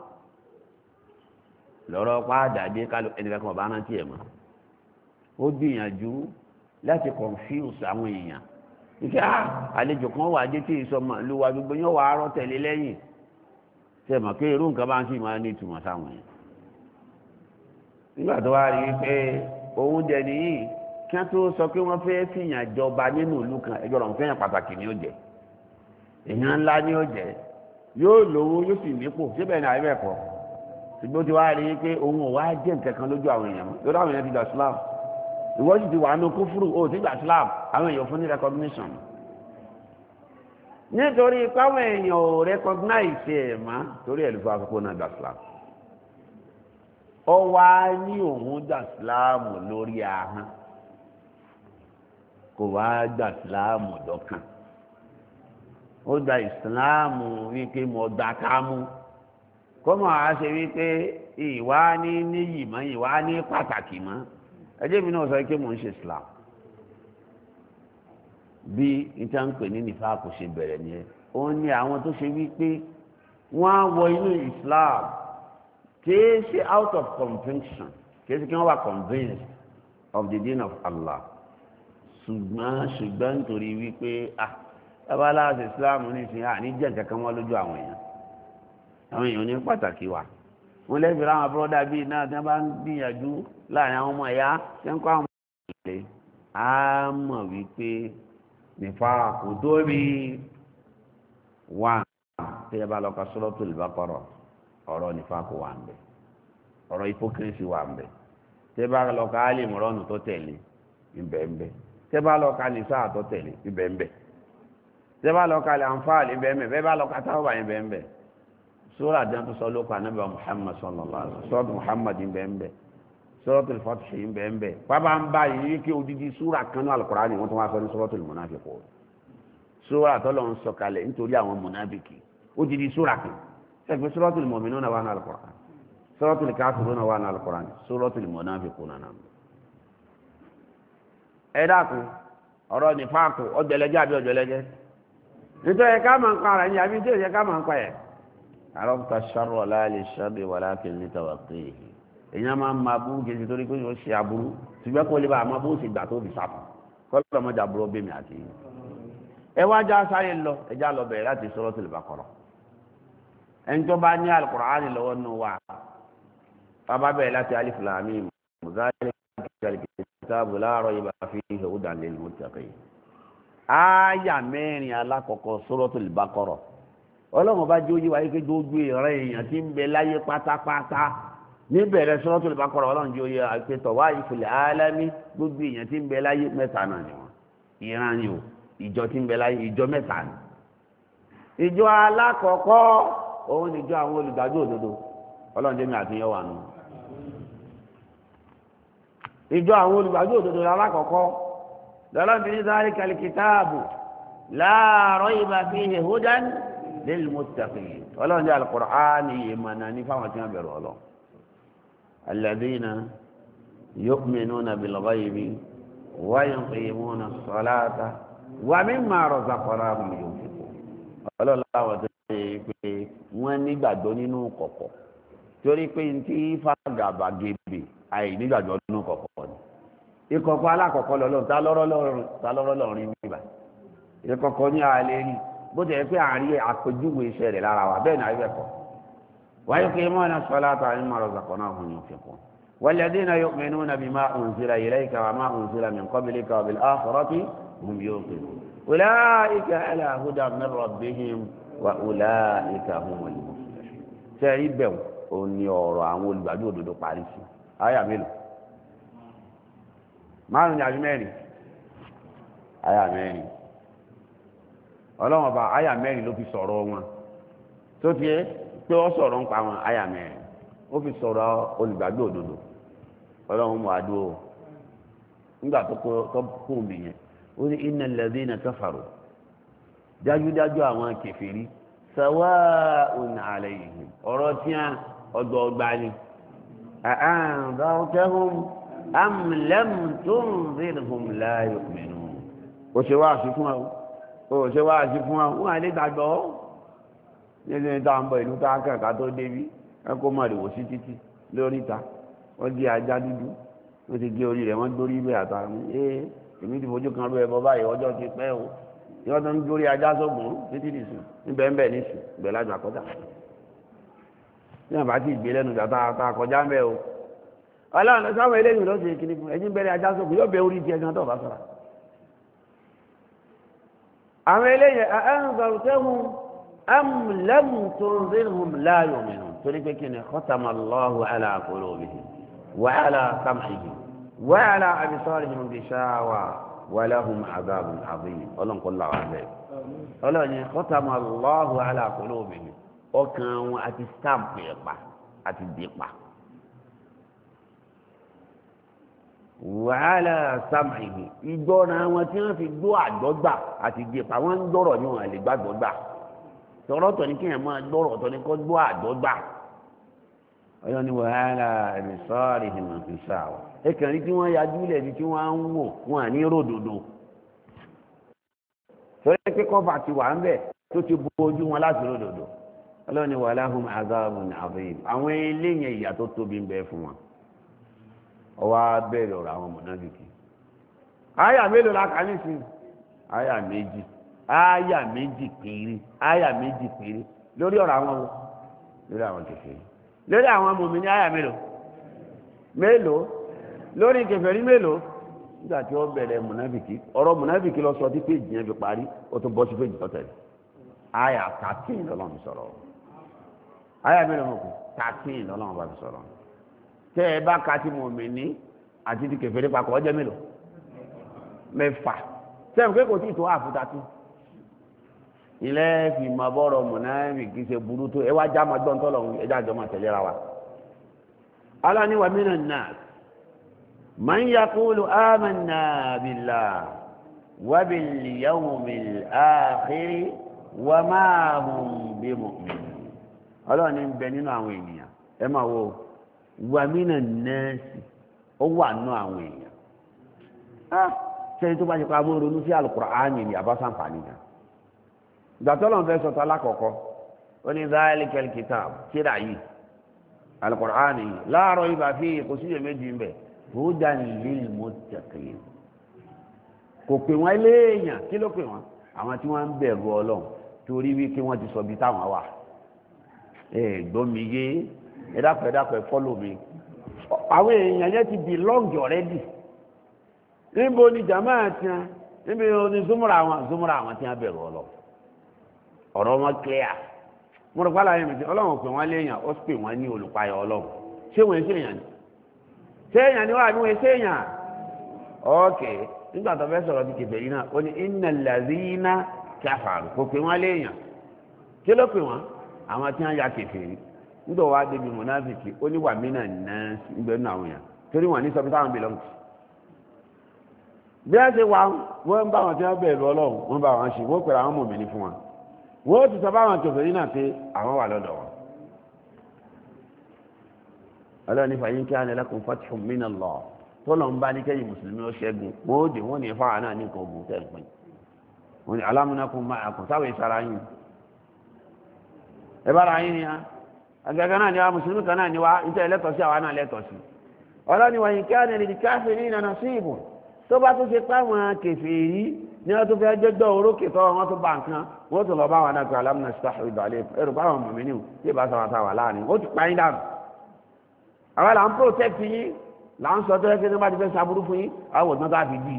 lọ́rọ̀ pa àdàdé kálù ẹnìkan kan ọba rántí ẹ̀ mọ́ ó gbìyànjú láti confuse àwọn èèyàn ìfẹ́ àlejò kan wà dé tí ìsọmọ ló wà gbogbo yóò wà arọ́ tẹ̀lé lẹ́yìn tẹ́ mọ̀ pé irú nǹkan bá ń sì máa ní ìtumọ̀ sáwọn yẹn nígbà tó wá rí i pé òun jẹ nìyí kí wọ́n tó sọ pé wọ́n fẹ́ fìyàn jọba nínú ìlú kan ẹjọ́ rọ̀ fẹ́yàn pàtàkì ni ó jẹ èèyàn ńlá ni ó jẹ yóò lówó yóò sì nípò síbẹ̀ ní àyẹ̀wò ẹ̀kọ́ ṣùgbọ́n tí wá rí i pé òun ò wá jẹ́ nǹkan kan lójú àwọn èèyàn lórí àwọn èèyàn ti gbà Islam ìwọ́n sì ti wà nù kúfúrú ó ti gbà Islam àwọn èèyàn fún ní recognition nítorí káwọn èèyàn ò recognize ẹ̀ má torí ẹ̀ ló fà kókó náà gbà Islam ó wá ní òun gbà Islam lórí ahọ́n kò wá gbà Islam dọ́kàn ó gba Islam wípé mo gbà kámú kọ́mọ̀ á ṣe wípé ìwá ní níyì mọ́ ìwá ní pàtàkì mọ́ ẹjẹ́ mi náà sọ pé mò ń ṣe Islam bí níta ń pè ní nífà kò ṣe bẹ̀rẹ̀ nìyẹn ó ní àwọn tó ṣe wípé wọ́n á wọ inú Islam kìí ṣe out of conviction kìí ṣe kí wọ́n wà convinced of the deen of Allah ṣùgbọ́n nítorí wípé abáláàṣẹ Islam ní ìsìn àní jẹ́ nǹkan kan wọ́n lójú àwọn èèyàn ní pàtàkì wa wọ́n lẹ́bi ráwọn bọ́dà bíi náà tí wọ́n bá ń gbìyànjú láàrin àwọn ọmọ ẹ̀yà tí wọ́n kọ́ àwọn ọmọ ìlẹ̀ á mọ̀ wípé nípa kò tóbi wà tí ẹ bá lọ ka Suratul Baqara ọ̀rọ̀ nípa kò wà ń bẹ̀ ọ̀rọ̀ hypocrisy wà ń bẹ̀ tí ẹ bá lọ ka Ali Imran tó tẹ̀lé ìbẹ̀ǹbẹ̀ tí ẹ bá lọ ka Nisa tó tẹ̀lé ìbẹ̀ǹbẹ̀ tí ẹ bá lọ ka Anfal ìbẹ̀ǹbẹ̀ bẹ́ẹ̀ bá lọ ka Tawba ìbẹ̀ǹbẹ̀ sura dan tó sọ lóko Ànábì Muhammad sallallahu alaihi wasallam sura Muhammad ìbẹ̀ǹbẹ̀ Suratul Fath ìbẹ̀ǹbẹ̀ pápá ń bá yìí kí odidi sura kan ní Al-Qur'ani wọ́n tún wá sọ ní Suratul Munafiqun sura tọ́lọ̀ ń sọ kalẹ̀ nítorí àwọn mùnáfíkì odidi sura kan ṣẹ́gbẹ́ Suratul Mu'minuna wà ní Al-Qur'ani Suratul Kafiruna wà ní Al-Qur'ani Suratul Munafiquna náà. ẹ dákun ọ̀rọ̀ ní fáàkù ọjọ́lẹ́jẹ́ àbí ọjọ́lẹ́jẹ́ nítorí ká máa ń pa ara yín àbí tí ò yẹ ká máa ń pa ẹ̀. àrọ́pùtà sharra la li sharri walakin li tawaqqihi èèyàn máa ń ma burú kejì torí pé ó ṣe aburú ṣùgbọ́n kó lè bá àmọ́ bó ṣe gbà tó fi sáfù kọ́lọ́ ọmọdé aburú bẹ́ẹ̀ mi àti yìí. ẹ wá já sáyé lọ ẹ já lọ bẹ̀rẹ̀ láti Suratul Baqara ẹni tó bá ní Al-Qur'ani lọ́wọ́ nù wá bàbá bẹ̀rẹ̀ láti Alif Lam Mim zalikal kitabu la rayba fihi hudan lil muttaqin. ááyà mẹ́rin alákọ̀ọ́kọ́ Suratul Baqara ọlọ́run bá jó yí wáyé pé gbogbo ìrẹ́ èèyàn tí ń bẹ láyé pátápátá níbẹ̀rẹ̀ Suratul Baqara ọlọ́run jó yí àpẹtọ̀ wáyé fil alami gbogbo èèyàn tí ń bẹ láyé mẹ́ta náà ni wọ́n ìran yìí o ìjọ tí ń bẹ láyé ìjọ mẹ́ta ni. ìjọ alákọ̀ọ́kọ́ òun ni ìjọ àwọn olùgbàgbọ́ òdodo ọlọ́run jẹ́mi àtúnyẹ̀ wà nù. ìjọ àwọn olùgbàgbọ́ òdodo alákọ̀ọ́kọ́ lọ́lọ́run ti ní zalikal kitabu la rayba fihi hudan lilmuttaqin ọlọ́run jẹ́ Al-Qur'ani ìmọ̀nà ní fáwọn tí wọ́n bẹ̀rù ọlọ́ alladhina yu'minuna bil ghaibi wa yuqimuna as-salata wa mimma razaqnahum yunfiqun ọlọ́run láwọn tó ṣe pé wọ́n nígbàgbọ́ nínú kọ̀kọ̀ torí pé n tí fàgàbàgebè àì nígbàgbọ́ nínú kọ̀kọ̀ ni ìkọ̀kọ̀ alákọ̀ọ́kọ́ lọ́lọ́run ta lọ́rọ́ lọ́rin nígbà ìkọ̀kọ̀ ní àlẹ́ rí bó ti yẹ pé àárín àpèjúwe iṣẹ́ rẹ̀ lára wa bẹ́ẹ̀ ni àyè kọ́ wáyé kí mọ́ iná sọ́lá tó àyè máa rọ̀zà kan náà hùn yóò fi kún walladhina yu'minuna bima unzila ilayka wa ma unzila min qablika wa bil akhirati hum yuqinun ulaika ala hudan min rabbihim wa ulaika humul muflihun. sẹ́rí bẹ̀rù òun ni ọ̀rọ̀ àwọn olùgbàdo òdodo parí sí àyà mélòó márùn-ún ní àbí mẹ́rin àyà mẹ́rin ọlọ́run ọba àyà mẹ́rin ló fi sọ̀rọ̀ wọn tó fi pé ó sọ̀rọ̀ ń pa wọn àyà mẹ́rin ó fi sọ̀rọ̀ olùgbàgbọ́ òdodo ọlọ́run mú adúró nígbà tó kú mi yẹn ó ní innal ladhina kafaru dájúdájú àwọn kèfèrí sawa'un alayhim ọ̀rọ̀ tí a ọgbọọgba ni a'anzartahum am lam tunzirhum la yu'minun ó ṣe wá sí fún ọ ó ṣe wá sí fún wọn àlè gbàgbọ́ nínú ìta ń bọ̀ ìlú tá a kẹ̀kẹ́ tó débi ẹ kó mọ̀ ìwò sí títí lórí ìta wọ́n di ajá dúdú wọ́n ti gé orí rẹ̀ wọ́n dórí ibẹ̀ àtàwọn èmi ti fojú kan rú ẹbọ báyìí ọjọ́ ti pẹ́ o yọ́ tó ń dórí ajá sógun títí nìsín níbẹ̀ ń bẹ̀ nìsín ìgbẹ́ lájọ àkọjá ní àbá tí ìgbé lẹ́nu ìjà tá a kọjá ń bẹ̀ o ọlọ́run sáwọn eléyìí ló ṣe kíní fún ẹ̀yìn bẹ̀rẹ̀ ajá sógun yóò bẹ orí ti ẹ̀gán tó bá sọ̀rọ̀ àwọn eléyìí a'anzartahum am lam tunzirhum la yu'minun torí pé kí ni khatama Allahu ala qulubihim wa ala sam'ihim wa ala absarihim ghishawa wa lahum adhabun adhim ọlọ́nkọ́ làwọn abẹ́ ọlọ́ni khatama Allahu ala qulubihim ọkàn wọn àti stamp ẹ̀ pa àti dé pa. wàhálà sàmìhì ìgbọ́ra wọn tí wọ́n fi gbọ́ àgbọ́gbà àti dé pa wọ́n ń gbọ́rọ̀ ní wọn àlè gbàgbọ́gbà tọ̀rọ̀ tọ̀ ní kéèyàn máa gbọ́rọ̀ tọ̀ ní kó gbọ́ àgbọ́gbà. ọyọ́ ni wàhálà ẹ̀mísọ́ọ̀rì ìhìnà fi ṣáà ẹ̀kàn rí tí wọ́n yajú lẹ̀ ní tí wọ́n á ń wò wọn à ní ròdòdó torí pé kọ́fà ti wà ń bẹ̀ tó ti bo ojú wọn láti ròdòdó ọlọ́run ni walahum azabun azim àwọn eléyìn ìyà tó tóbi ń bẹ fún wọn ọwọ́ abẹ́rẹ́ ọ̀rọ̀ àwọn mọ̀nàfíkì àyà mélòó la kà nísìn àyà méjì péré lórí ọ̀rọ̀ àwọn wo lórí àwọn kèfèrí lórí àwọn mùmínì àyà mélòó lórí kèfèrí mélòó nígbà tí ó bẹ̀rẹ̀ mùnàfíkì ọ̀rọ̀ mùnàfíkì lọ sọ tí péjì yẹn fi parí ó tún bọ́ sí péjì tọ́tẹ̀ àyà 13 lọ́lọ́run sọ̀rọ̀ àyà mélòó mọ̀kù 13 lọ́lọ́run bá fi sọ̀rọ̀ tẹ́ ẹ bá ka ti mùmínì àti ti kèfèrí papọ̀ ọjọ́ mélòó 6 sẹ́yìn pé kò tí ì tó àfúta tó ilẹ̀ fi máa bọ́rọ̀ mùnàfíkì ṣe burú tó ẹ wá já máa gbọ́n tọ́lọ̀ ẹjá àjọ máa tẹ̀lé ra wa aláni wa minan nas man yaqulu amanna billah wa bil yawmil akhir wa ma hum bimu'minin ọlọ́run ní bẹ nínú àwọn ènìyàn ẹ máa wo wa minan nas ó wà nínú àwọn èèyàn sẹ́yìn tó bá ṣe pa abó ronú sí Al-Qur'ani ní àbáṣánfààní náà ìgbàtọ́lọ́n fẹ́ sọ̀tọ̀ alákọ̀ọ́kọ́ ó ní zalikal kitab kíra yìí Al-Qur'ani la rayba fihi kò síyè méjì ń bẹ̀ hudan lil muttaqin kò pè wọ́n léèyàn kí ló pè wọ́n àwọn tí wọ́n ń bẹ̀rù Ọlọ́run torí wípé wọ́n ti sọ bí táwọn wà gbọ́mi yé ẹ̀dàpẹ̀ fọ́lọ̀ mi àwọn èèyàn yẹn ti belong already níbo ni jàmáà tiẹ̀ níbi ni zúmúra àwọn tí wọ́n bẹ̀rù Ọlọ́run ọ̀rọ̀ wọn clear mo rò pálá yẹn mi tí Ọlọ́run pè wọ́n léèyàn ó pè wọ́n ní olùpayọ̀ Ọlọ́run ṣé wọ́n ṣe èèyàn ni ṣé èèyàn ni wọ́n àbí wọ́n ṣe èèyàn okay nígbà tó fẹ́ sọ̀rọ̀ ti kèfèrí náà ó ní innal ladhina kafaru kò pè wọ́n léèyàn kí ló pè wọ́n àwọn tí wọ́n ya kèfèrí nígbà wàá débi mùnáfíkì ó ní wà mínà náà nígbà nínú àwọn èèyàn torí wọn ní sọ pé táwọn belong bí wọ́n ṣe wà wọ́n bá wọn tí wọ́n bẹ̀rù Ọlọ́run wọ́n bá wọn ṣe wọ́n pẹ̀lú àwọn mòmìnì fún wọn wọ́n ti sọ báwọn kèfèrí náà pé àwọn wà lọ́dọ̀ wọn ọlọ́ni fàyín kí á ní lakum fathun min Allah tó lọ ń bá ní kẹ́yìn mùsùlùmí ó ṣẹ́gun wọ́n ó dé wọ́n ní fáwọn náà ní nǹkan ogun tẹ́ẹ̀pin wọ́n ní alam nakum ma'akum sáwọ̀ ìsara yín ẹ bára yín ni àgbẹ̀gẹ́ náà ni wá mùsùlùmí kan náà ni wá níta ẹlẹ́tọ̀ sí àwa náà lẹ́tọ̀ sí ọlọ́ni wàyín kí á ní lil kafirina nasibun tó bá tó ṣe páwọn kèfèrí ní wọ́n tó fẹ́ jẹ́jọ́ orókè tọ́ wọ́n tó bá nǹkan wọ́n tó lọ bá wọn náà alam nastahwidh alaykum ẹrù bá wọn mọ̀mí ní tí ìbá sọ̀rọ̀ àtàwà láàrin ó ti pa yín dànù àwọn là ń protect yín là ń sọ tó yẹ kí ní bá ti fẹ́ saburú fún yín àwọn òtún tó àfi bí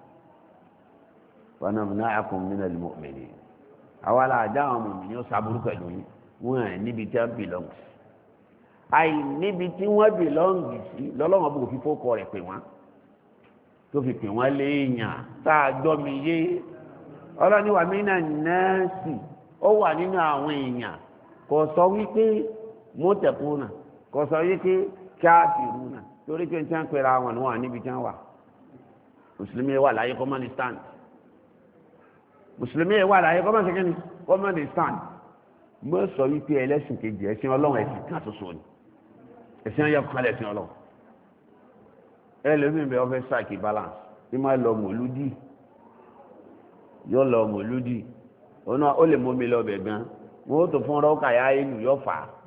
wa namna'akum minal mu'minin àwọn là dá àwọn mọ̀mí ní ó saburú pẹ̀lú yín wọ́n ẹ̀ níbi tí wọ́n belong sí àì níbi tí wọ́n belong sí lọ́lọ́wọ́n bò fi fókọ rẹ̀ pè wọ́n tó fi pè wọ́n léèyàn tá a gbọ́ mi yé ọlọ́ni wà mí náà nẹ́ẹ̀sì ó wà nínú àwọn èèyàn kò sọ wípé mọ́tẹ̀kùnà kò sọ wípé káàfìrúnà torí pé tí wọ́n pèrè àwọn níwọ̀n níbi tí wọ́n wà mùsùlùmí wà láyé common stand mùsùlùmí wà láyé common stand mo sọ wípé ẹlẹ́sìn kejì ẹ̀sìn ọlọ́run ẹ̀sìn kan ṣoṣo ni ẹ̀sìn ọyọ kan lẹ̀sìn ọlọ́run ẹlòmíì bẹ ọfẹ sáàkì balance ní máa lọ mọlúdì yóò lọ mọlúdì ọ̀nà ó lè mọ́mi lọ bẹ̀ gan wọ́n ó tó fún ọkà yá ìlú yóò fà á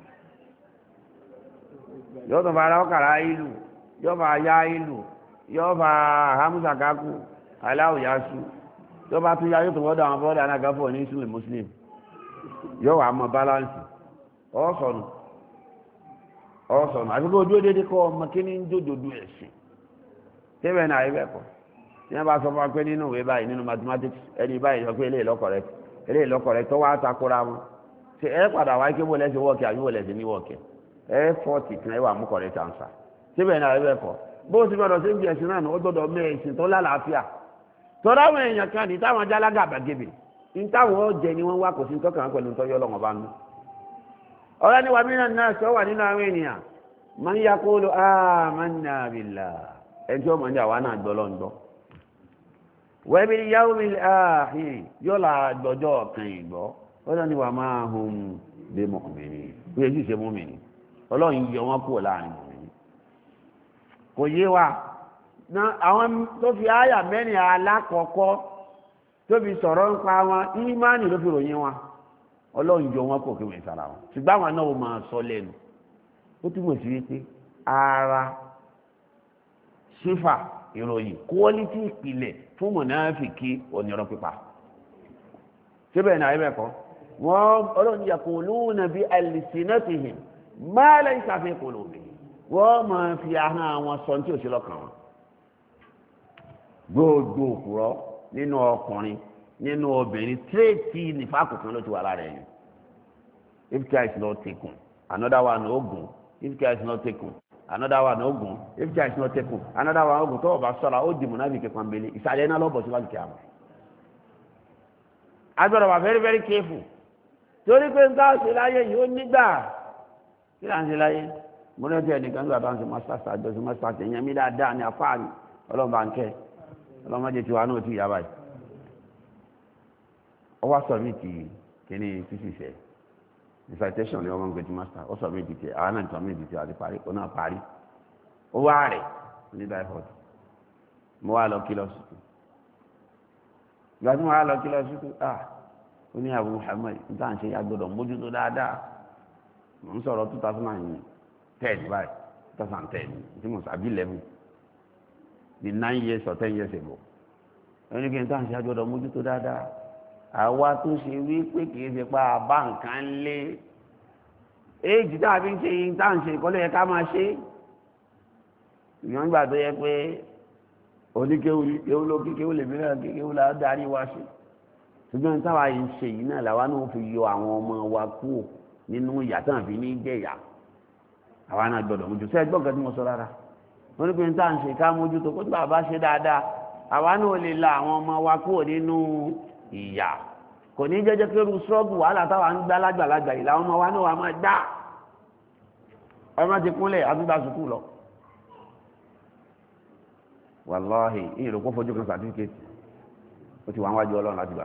yóò tó fara ọkà yá ìlú yóò fà yá ìlú yóò fà hamusa kaku aláwòyásù yóò bá tún yá yóò tó wọ́dọ̀ àwọn bọ́ọ̀dà anágáfọ́ ní ìsúlẹ̀ muslim yóò wà mọ́ balance ọ̀sọ̀nù àti kó ojú dédé kọ́ ọmọ kí ní jójòdú ẹ̀sìn tẹ́bẹ̀ náà ibẹ̀ kọ́ tí wọ́n bá sọ fún wa pé nínú ìwé báyìí nínú mathematics ẹni báyìí sọ pé eléyìí lọ́kọ̀rẹ́ tó wá takora wọn ṣe ẹ padà wáyé kí wọ́n lẹ́sìn wọ́ọ̀kì àbí wọ́n lẹ́sìn ní wọ́ọ̀kì ẹ fọ́ọ̀tì kan ẹ wà mú correct answer tẹ́bẹ̀ náà ibẹ̀ kọ́ bó o sì gbọ́dọ̀ sí ibi ẹ̀sìn náà ó gbọ́dọ̀ mẹ́ẹ̀sìn tó lálàáfíà tọ́lá àwọn èèyàn kan ní táwọn jálágà bàgẹ́bẹ̀ ní táwọn jẹ ni wọ́n wá kò sí tọ́kàn pẹ̀lú tọ́jú ọlọ́run bá nù. ọ̀rọ̀ ni wà mìíràn náà sọ wà nínú àwọn ènìyàn man yaqulu amanna billah ẹjọ́ mọ̀ ní àwa náà gbọ́ lọ́njọ́ wa bil yawmil akhir yóò là gbọ́jọ́ kan ìgbọ́ ọ̀rọ̀ ni wà ma hum bi mu'minin bí èyí ṣe mu'mini ọlọ́run yọ wọn kúrò láàrin mu'mini kò yé wa àwọn tó fi àyà mẹ́rin alákọ̀ọ́kọ́ tó fi sọ̀rọ̀ ń pa wọn ìmánì ló fi ròyìn wọn ọlọ́run yọ wọn kò kí wọ́n sára wọn ṣùgbọ́n àwọn náà ó máa sọ lẹ́nu ó túmọ̀ sí wípé ara sífà ìròyìn kọ́lítì ìpìlẹ̀ fún mọ̀náfìkì onírọ́ pípa síbẹ̀ náà ibẹ̀ kọ́ wọ́n ọlọ́run yaquluna bi alsinatihim ma laysa fi qulubihim wọ́n máa fi ahọ́n àwọn sọ tí ò sí lọ́kàn wọn gbogbo òkúrọ́ nínú ọkùnrin nínú obìnrin tírèètì nífàkù kan ló ti wà lára ẹ̀yìn if care is not taken another one ogun if care is not taken another one ogun if care is not taken another one ogun tó o bá sọ̀rọ̀ ó di mùnáfíkí pọ́nbélé ìsàlẹ̀ náà lọ́bọ̀ síwájú kí a mọ̀. agbọ́dọ̀ wà very very careful torí pé nǹkan ṣe láyé yìí ó nígbà kí là ń ṣe láyé mo ní ọjọ́ ẹnìkan nígbà bá ń ṣe masters àjọṣe masters èèyàn mi dáadáa ní apá mi ọlọ́run bá ń kẹ́ ọlọ́mọdé tiwa náà ti yàrá yìí ó wá sọ̀mìtì kíní ṣíṣiṣẹ́ dissertation ni ọmọ ń gbẹ̀jú master ó sọ̀mìtì tiẹ̀ àwọn náà sọ̀mìtì tiẹ̀ àti parí ó náà parí ó wá rẹ̀ ní typhoid mo wá lọ kí lọ sùkú ìgbà tí mo wá lọ kí lọ sùkú ó ní Abu Muhammad níta ń ṣe agbọ́dọ̀ mójútó dáadáa mo ń sọ̀rọ̀ 2010 báyìí 2010 tí mo sàbí 11 the 9 years or 10 years ago ẹni kí n tàn ṣe àjọ̀dọ̀ mójútó dáadáa àwa tó ṣe wí pé kì í ṣe pa àbá nǹkan lé èjì tá a fi ń ṣe yìí tá à ń ṣe ìkọ́lé yẹ ká máa ṣe ìyọ́n gbà tó yẹ pé oníkéwu ló kíkéwu lè mìíràn kíkéwu la darí wa ṣe ṣùgbọ́n táwa yìí ṣe yìí náà làwa náà fi yọ àwọn ọmọ wa kúrò nínú ìyà tán fi ní jẹ̀yà àwa náà gbọ́dọ̀ mójútó ẹ gbọ́n kan tí mo sọ rárá wọ́n ní pé ní táà ń ṣe ká mójútó kó tí bàbá ṣe dáadáa àwa náà lè la àwọn ọmọ wa kúrò nínú ìyà kò ní jẹ́jẹ́ pé irú ṣọ́ọ̀bù wàhálà táwa ń gbá lágbàlagbà yìí làwọn ọmọ wa náà wà máa gbá ọmọ ti kúnlẹ̀ àtúgbà sùkúù lọ. wàláhì ìrò kó fojú kan sàtífíkẹ́tì ó ti wà wájú ọlọ́run láti gbà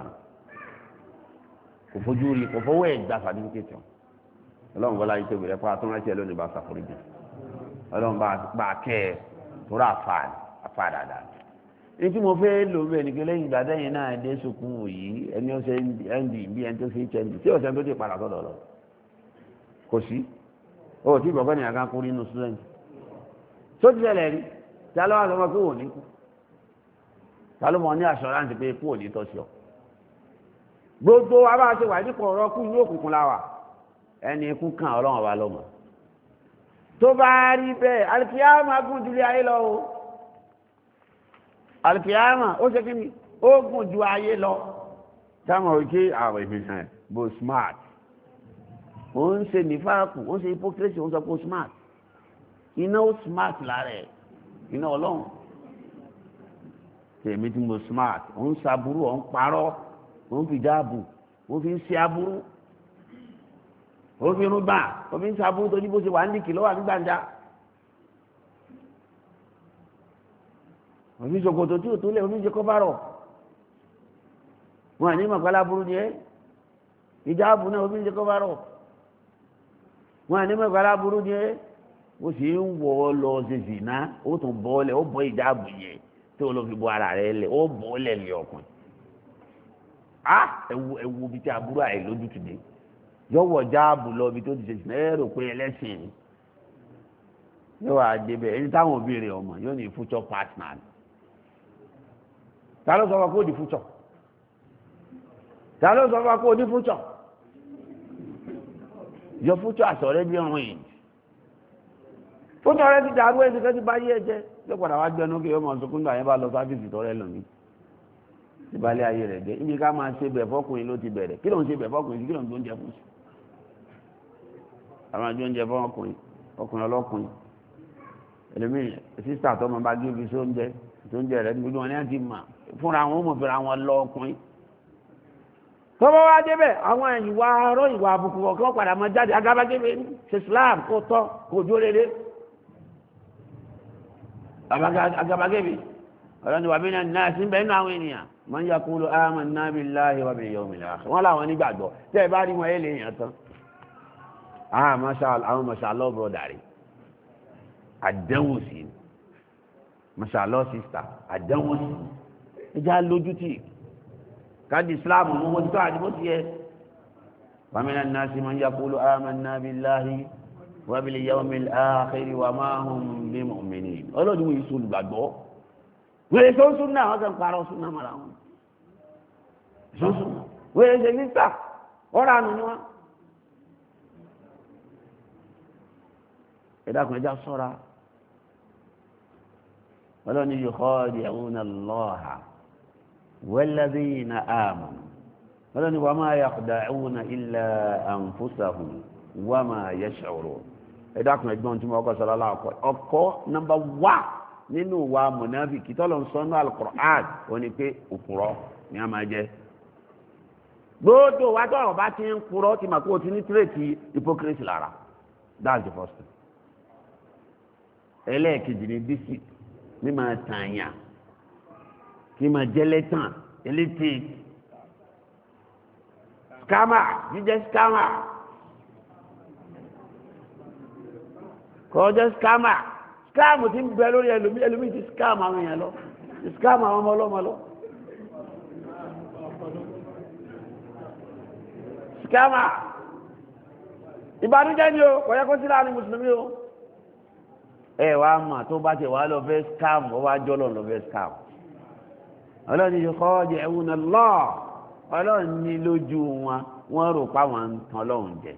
kò fojú rí kò fọwọ́ ẹ̀ gba sàtífíkẹ́tì ọlọ́run bọ́lá yìí tóbi rẹ̀ fún atúnrántí ẹ̀ lónìí bá ṣàforíjì ọlọ́run bá kẹ́ ẹ̀ tó rà àfà dáadáa ní tí mo fẹ́ lò bẹ́ẹ̀ ni pé lẹ́yìn ìgbà tẹ́yìn náà dé sùkúù yìí ẹni ó ṣe nd bí ẹni tó ṣe hnd tí ọ̀sẹ̀ tó ti padà sọ́dọ̀ lọ kò sí ó tí ìgbọ̀gbẹ́ nìyà kan kú nínú student tó ti ṣẹlẹ̀ rí tí a lọ́wọ́ sọmọ pé wò ní kú ta ló mọ ní assurance pé kú ò ní tọ́sí ọ gbogbo wa bá ṣe wà nípa ọ̀rọ̀ kú ní òkùnkùn láwà ẹni ikú kan ọlọ́run wa lọ́mọ tó bá rí bẹ́ẹ̀ alìkíyàmá gùn jùlọ ayé lọ o alìkíyàmá ó ṣe kí ni ó gùn ju ayé lọ táwọn òkè àwọn ìfihàn bó smart ó ń ṣe nífàákù ó ń ṣe hypocrisy ó ń sọ pé ó smart iná ó smart lára ẹ̀ iná ọlọ́run tèmi tí mo smart ó ń ṣaburú ó ń parọ́ ó ń fi dáàbò ó fi ń ṣe aburú ó fi irun gbà ó fi ń ṣaburú tó ní bó ṣe wà ní kìlọ́ wà ní gbàǹjà ó fi ṣòkòtò tí ò tó lẹ̀ ó fi ṣe kọ́bárọ̀ wọn àní mọ̀pálá burú ni ẹ́ ìjáàbù náà ó fi ṣe kọ́bárọ̀ wọn àní mọ̀pálá burú ni ẹ́ ó sì ń wọ̀ ọ́ lọ ṣe zìnà ó tún bọ́ ọ́ lẹ̀ ó bọ́ ìjáàbù yẹn tí ó lọ fi bọ́ ara rẹ̀ lẹ̀ ó bọ́ ọ́ lẹ̀ lé ọkùnrin ẹwu bí tí aburú àìlójú ti dé yọwọ jáàbù lọ bí tó ti ṣe sinẹ́ rò pé ẹlẹ́sìn yóò wá débẹ̀ ẹni táwọn òbí rẹ̀ ọmọ yóò ní future partner ta ló sọ fún kó di future ta ló sọ fún kó di future your future has already ruined future rẹ ti dàrú ẹni kẹ́ ti bá yé ẹ jẹ́ yóò padà wá gbẹnu kí yóò mọ̀ sókún gbà yẹn bá lọ sáfíìsì tọ́rẹ́ lónìí ìbálẹ̀ ayé rẹ̀ jẹ́ ibi ká máa ṣe bẹ̀ fọ́kùnrin ló ti bẹ̀rẹ̀ kí ló ń ṣe bẹ̀ fọ́kùnrin sí kí ló ń tó ń jẹ fún sí àwọn àjọ oúnjẹ fún ọkùnrin ọlọ́kùnrin ẹlòmíì sísà tó máa bá gé ibi sóúnjẹ tó ń jẹ rẹ̀ níbi wọn ní àti mà fúnra wọn ó mọ̀ fẹ́ra wọn lọ ọkùnrin tọ́wọ́ wá débẹ̀ àwọn ìwà arọ́ ìwà àbùkù ọ̀kan padà máa jáde agabagebe ṣe Islam kó tọ́ kó jó rere agabagebe ọlọ́ni wà bínú náà sí bẹ́ẹ̀ náà àwọn ènìyàn man yaqulu amanna billahi wa bil yawmil akhir wọ́n láwọn nígbàgbọ́ tẹ́ ẹ bá rí wọn èlé èèyàn tán àwọn mashallah brother rí àdánwò sí mashallah sister àdánwò sí ẹjá lójútì káàdì Islam mú wọ́n tó àdìbò ti yẹ wa minan nasi man yaqulu amanna billahi wa bil yawmil akhir wa ma hum bimu'minin ọlọ́dún yìí sọ olùgbàgbọ́ wèrè tó ń sún náà wọ́n kàn parọ́ sún náà mọ́ra wọn sún wèrè ṣe níta ọ̀rọ̀ àánú ni wọ́n. ìdákùn ẹja sọ́ra ọlọ́ni yukhadi'una Allaha walladhina amanu ọlọ́ni wa ma yakhda'una illa anfusahum wa ma yash'urun ìdákùn ẹgbọ́n tí mo kọ́ sọ́ra láàkọ́ ọkọ́ nọ́mbà 1 nínú wa mùnáfíkì tọ́lọ̀ ń sọ́nà al-Qur'an ó ní pé òpùrọ́ ni a máa jẹ́ gbogbo wa tọ́lọ̀ bá ti ń purọ́ ti mà kó o ti ní tírèkì hypocrisy lára that's the first thing. ẹlẹ́ẹ̀kejì ní bísí ní máa tààyàn kí máa jẹ́lẹ́ tàn eléte scammer jíjẹ́ scammer kọjá scammer scam ti ń bẹ lórí ẹlòmí ti scam àwọn èèyàn lọ ti scam àwọn ọmọ ọlọ́mọ lọ scammer ìbànújẹ́ ni o kọ̀yẹ́ kó sí láàrin mùsùlùmí o ẹ wá mà tó bá ti wà lọ fẹ́ scam ó wá jọ́lọ̀ lọ fẹ́ scam ọlọ́ni yukhadi'una Allah ọlọ́ni lójú wọn wọ́n rò pa wọn tán lọ́hùn jẹ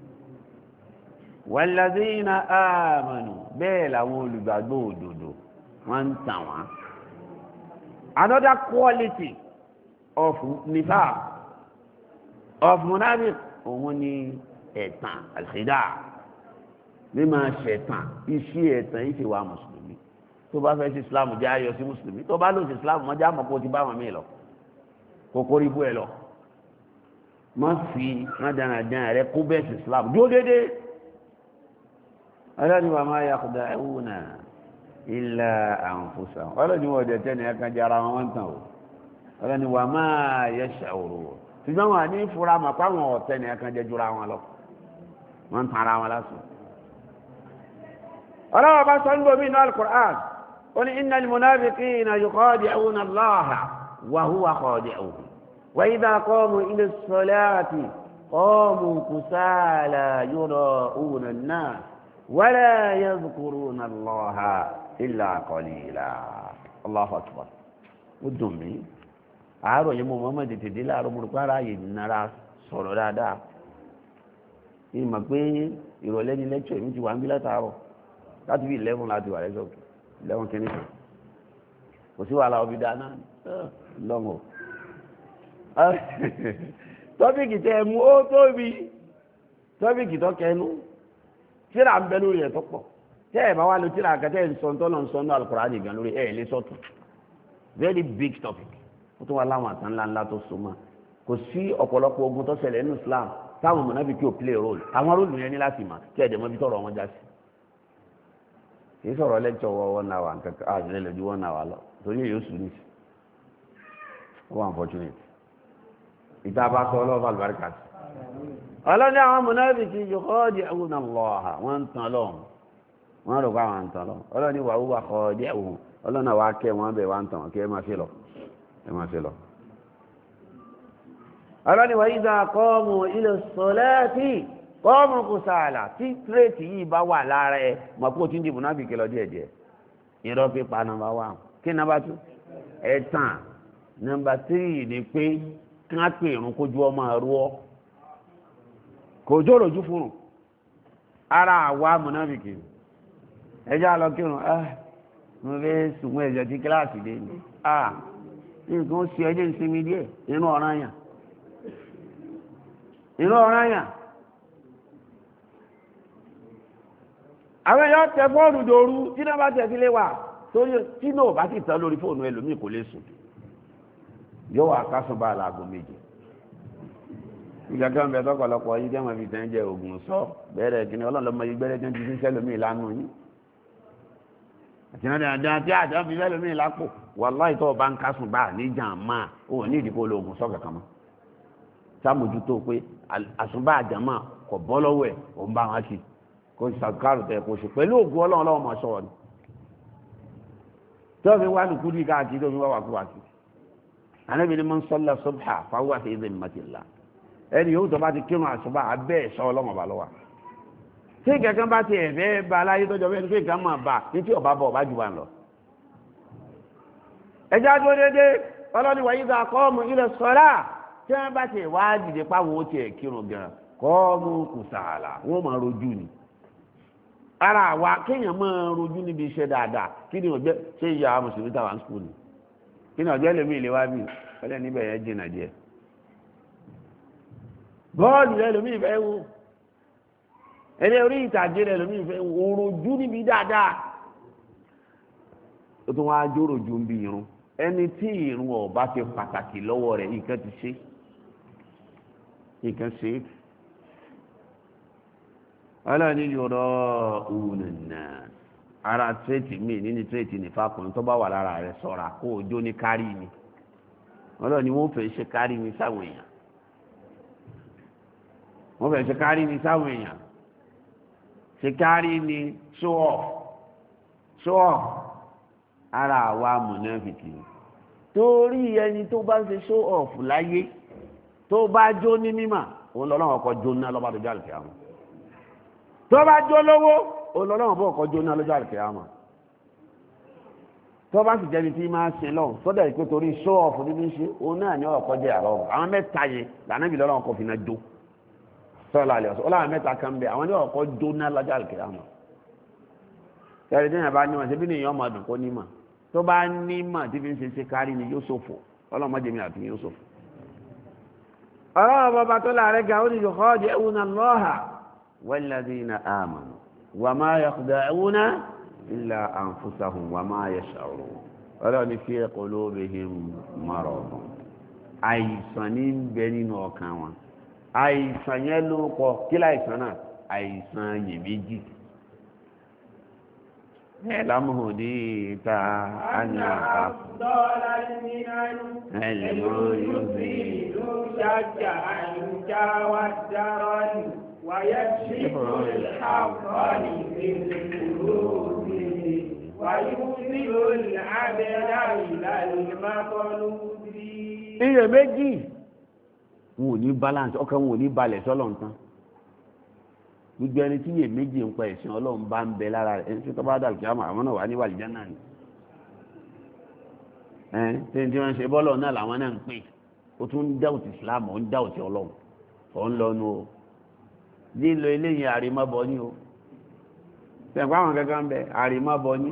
walladhina amanu bẹ́ẹ̀ làwọn olùgbàgbọ́ òdodo wọ́n ń tàn wọ́n. Another quality of nifaq of munafiq òun ni ẹ̀tàn al-khida' mímọ ṣẹ̀tàn iṣẹ́ ẹ̀tàn yìí ti wà mùsùlùmí tó bá fẹ́ sí Islam jẹ́ ayọ̀ sí mùsùlùmí tó bá lò sí Islam wọ́n já mọ̀ kó ti bá wọn mí lọ kókó rí bú ẹ lọ má fi rádàrádàn rẹ kó bẹ́ẹ̀ sí Islam dúró déédéé ọlọ́ni wa ma yakhda'una illa anfusahum ọlọ́ni wọ́n dẹ̀ tẹ́ni ẹ̀kan jẹ́ ara wọn tàn ó ọlọ́ni wa ma yash'urun ṣùgbọ́n wọn ní fura mà pàwọn ọ̀tẹ́ni ẹ̀kan jẹ́ jura wọn lọ wọ́n tan ara wọn lásán ọlọ́wọ́ bá sọ ń gbòmí inú al-Qur'an ó ní innal munafiqina yukhadi'una Allaha wa huwa khadi'uhum wa idha qamu ila as-salati qamu kusala yura'una an-nas wa la yadhkuruna Allaha illa qalila Allahu akbar ó dùn mí àárọ̀ yìí mo mọ́mọ́ tètè dé láàárọ̀ mo rò pé ara yìí nara sọ̀rọ̀ dáadáa ìmọ̀ pé ìrọ̀lẹ́ ni lẹ́kṣọ̀ mi ti wà ń bí látàárọ̀ láti bí 11 láti wà lẹ́sọ̀ 11 kìíní kan kò sí wàhálà ọbí dáná lọ́mọ̀ tọ́pìkì tẹ́ mú ó tóbi tọ́pìkì tó kẹnu tíra ń bẹ lórí ẹ̀ tó pọ̀ tẹ́ ẹ̀ bá wà ló tíra àkàtẹ́ ìsọ̀ntọ́nà ìsọ̀nà Al-Qur'ani gan lórí ẹ̀ lé sọ́tù very big topic ó tún wà láwọn àtàn ńláńlá tó so mọ́ kò sí ọ̀pọ̀lọpọ̀ ogun tó ṣẹlẹ̀ nínú Islam táwọn mùnáfíkí ò play role àwọn róòlù yẹn ní láti mà kí ẹ̀dẹ̀ mọ́ bí tọ̀rọ̀ wọn já sí kì í sọ̀rọ̀ lẹ́kṣọ̀ wọ 1 hour nǹkan àṣìlẹ̀ lójú 1 hour lọ torí èyí ó sùn ní ó wà unfortunate ìta bá sọ ọlọ́ọ̀fà àlùbáríkà sí ọlọ́ni àwọn mùnáfíkí yukhadi'una Allaha wọ́n ń tan lọ́hùn wọ́n rò pé àwọn ń tan lọ́hùn ọlọ́ni wa huwa khadi'uhum ọlọ́nà wa kẹ́ wọn bẹ̀ wá ń tàn kí ẹ máa ṣe lọ ẹ máa ṣe lọ. ọlọ́ni wa idha qamu ila as-salati qamu kusala tí tírètì yìí bá wà lára ẹ mọ̀ pé o ti ń di mùnáfíkí lọ díẹ̀díẹ̀ irọ́ pípa nọ́mbà 1 kí nọ́mbà 2 ẹ̀tàn nọ́mbà 3 ni pé kí wọ́n pè irun kójú ọmọ ẹ̀rú ọ kò jòròjú fún un ara àwa mùnáfíkí ẹjọ́ lọ kírun mo fẹ́ sùnmọ́ ẹ̀jẹ̀ tí kíláàsì dé ní nǹkan ó ṣe ẹjẹ́ ìsinmi díẹ̀ inú ọ̀ranyàn àwọn èèyàn tẹ fóònù dòru tí náà bá tẹ̀ sílé wà torí tí náà bá ti tán lórí fóònù ẹlòmíì kò lè sùn yóò wà kásùn bá láago méje ìgbà kan bẹ tọ̀pọ̀lọpọ̀ yìí jẹ́ wọn fi tẹ́ ń jẹ oògùn sọ bẹ́ẹ̀rẹ̀ kí ni ọlọ́run lọ́mọ yìí gbẹ́rẹ́ tí wọ́n ti fi sẹ́lómi ìlànà yìí àti náà dáadáa tí àjọ fi sẹ́lómi ìlápò wàláhì tó o bá ń kásùn bá níjà máa ó ní ìdíkò olóògùn sọ kankan mọ́ sàmójútó pé àsùnbà àjàmá kò bọ́ lọ́wọ́ ẹ̀ ò ń bá wọn sí kó sàkárù tẹ̀ kó ṣe pẹ̀lú ògùn ọlọ́run mọ̀ sọ̀rọ̀ ni tó fi wá lùkúdì káàkiri tó fi wá wàkúwàkí Ànábì ní man salla subha fahuwa fi dhimmatillah ẹni yóò tó bá ti kírun àsùnbà abẹ́ ẹ̀ṣọ́ ọlọ́run ọba lọ́wọ́ tí kankan bá ti ẹ̀fẹ́ ba aláyé tó jọ bẹ́ẹ̀ ní pé nǹkan máa bá ní tí ọba bọ̀ ọba jù bá ń lọ. ẹjẹ́ adúró déédéé ọlọ́ni wa idha qamu ila salah tí wọ́n bá ti wá dìde páwọn ó ti ẹ̀ kírun gan qamu kusala wọ́n máa rojú ni. ara wa kéèyàn máa rojú níbi iṣẹ́ dáadáa kí ni ọjọ́ ṣé ìyá mùsùlùmí tàwa ń skul ni kí ni ọjọ́ lèmi ìlé wá bí ọlẹ́ níbẹ̀ yẹn jìnnà díẹ̀. bọ́ọ̀lù rẹ lómi ìfẹ́ wò ẹni orí ìtàgé rẹ lómi ìfẹ́ wò òròjú níbi dáadáa ó tún wá jóròjú ń bí irun ẹni tí irun ọba ti pàtàkì lọ́wọ́ rẹ̀ nǹkan ti ṣe nǹkan ṣe ọlọ́ọ̀ni yọ̀rọ̀ òun ara tírètì míì nínú tírètì nìfà kan tó bá wà lára rẹ̀ sọ̀ra kó o jó ní kárí mi ọlọ́ọ̀ni wọ́n fẹ́ ṣe kárí mi sáwọn èèyàn wọ́n fẹ́ ṣe kárí mi sáwọn èèyàn ṣe kárí ni show off ara àwa mùnáfìkì torí ẹni tó bá ń ṣe show off láyé tó bá jó ní mímà òun lọ́lọ́wọ́ kọ jó ná lọ́ba lójú àlùkè àmọ́ tó bá jó lówó òun lọ́lọ́wọ́ bọ́ kọ jó ná lójú àlùkè àmọ́ tó bá sì jẹ́ni tí máa ṣe lọ́hùn tó dẹ̀ pé torí show off ní bí ń ṣe òun náà ní ọ̀kọ́ jẹ́ àrọ́ àwọn mẹ́ta yẹn lànà bí lọ́lọ́wọ́ kọ fi náà jó sọ́ọ́lá àlẹ́ ọ̀sọ́ ọlọ́wọ́ mẹ́ta kan bẹ́ẹ̀ àwọn ní ọ̀kọ́ jó ná lójú àlùkè àmọ́ ẹ̀rí tí yẹn bá nímọ̀ ṣe bí nìyẹn ọmọ ọdún kó nímọ̀ tó bá nímọ̀ tí fi ń ṣe kárí ni yóò ṣòfò ọlọ́mọdé mi àti yóò ṣòfò. ọlọ́wọ́ bàbá tó láàrẹ́ ga ó ní yukhadi'una Allaha walladhina amanu wa ma yakhda'una illa anfusahum wa ma yash'urun ọlọ́wọ́ ní fi qulubihim maradun àìsàn ní ń bẹ nínú ọkàn wọn àìsàn yẹn ló kọ kí láìsàn náà àìsàn iyèméjì اعلم هديت أن أفضل المنن علم يزيد شجعا والدرا ويكشف الحق في القلوب ويوصل العبد إلى المطلوب. iyèméjì wọn ò ní balance ọkàn wọn ò ní balẹ̀ sọ́lọ̀ nǹkan gbogbo ẹni tí yè méjì ń pa ẹ̀sìn ọlọ́run bá ń bẹ lára rẹ̀ ẹni tí tó bá dàlù kí àwọn náà wà ní wàlìjá náà ni tí wọ́n ń ṣe bọ́lọ̀ náà làwọn náà ń pè ó tún ń dáwùtì Islam ó ń dáwùtì ọlọ́run ó ń lọ́nu o lílo eléyìí àrímọ́bọ ní o tẹ̀kọ́ àwọn kankan ń bẹ àrímọ́bọ ní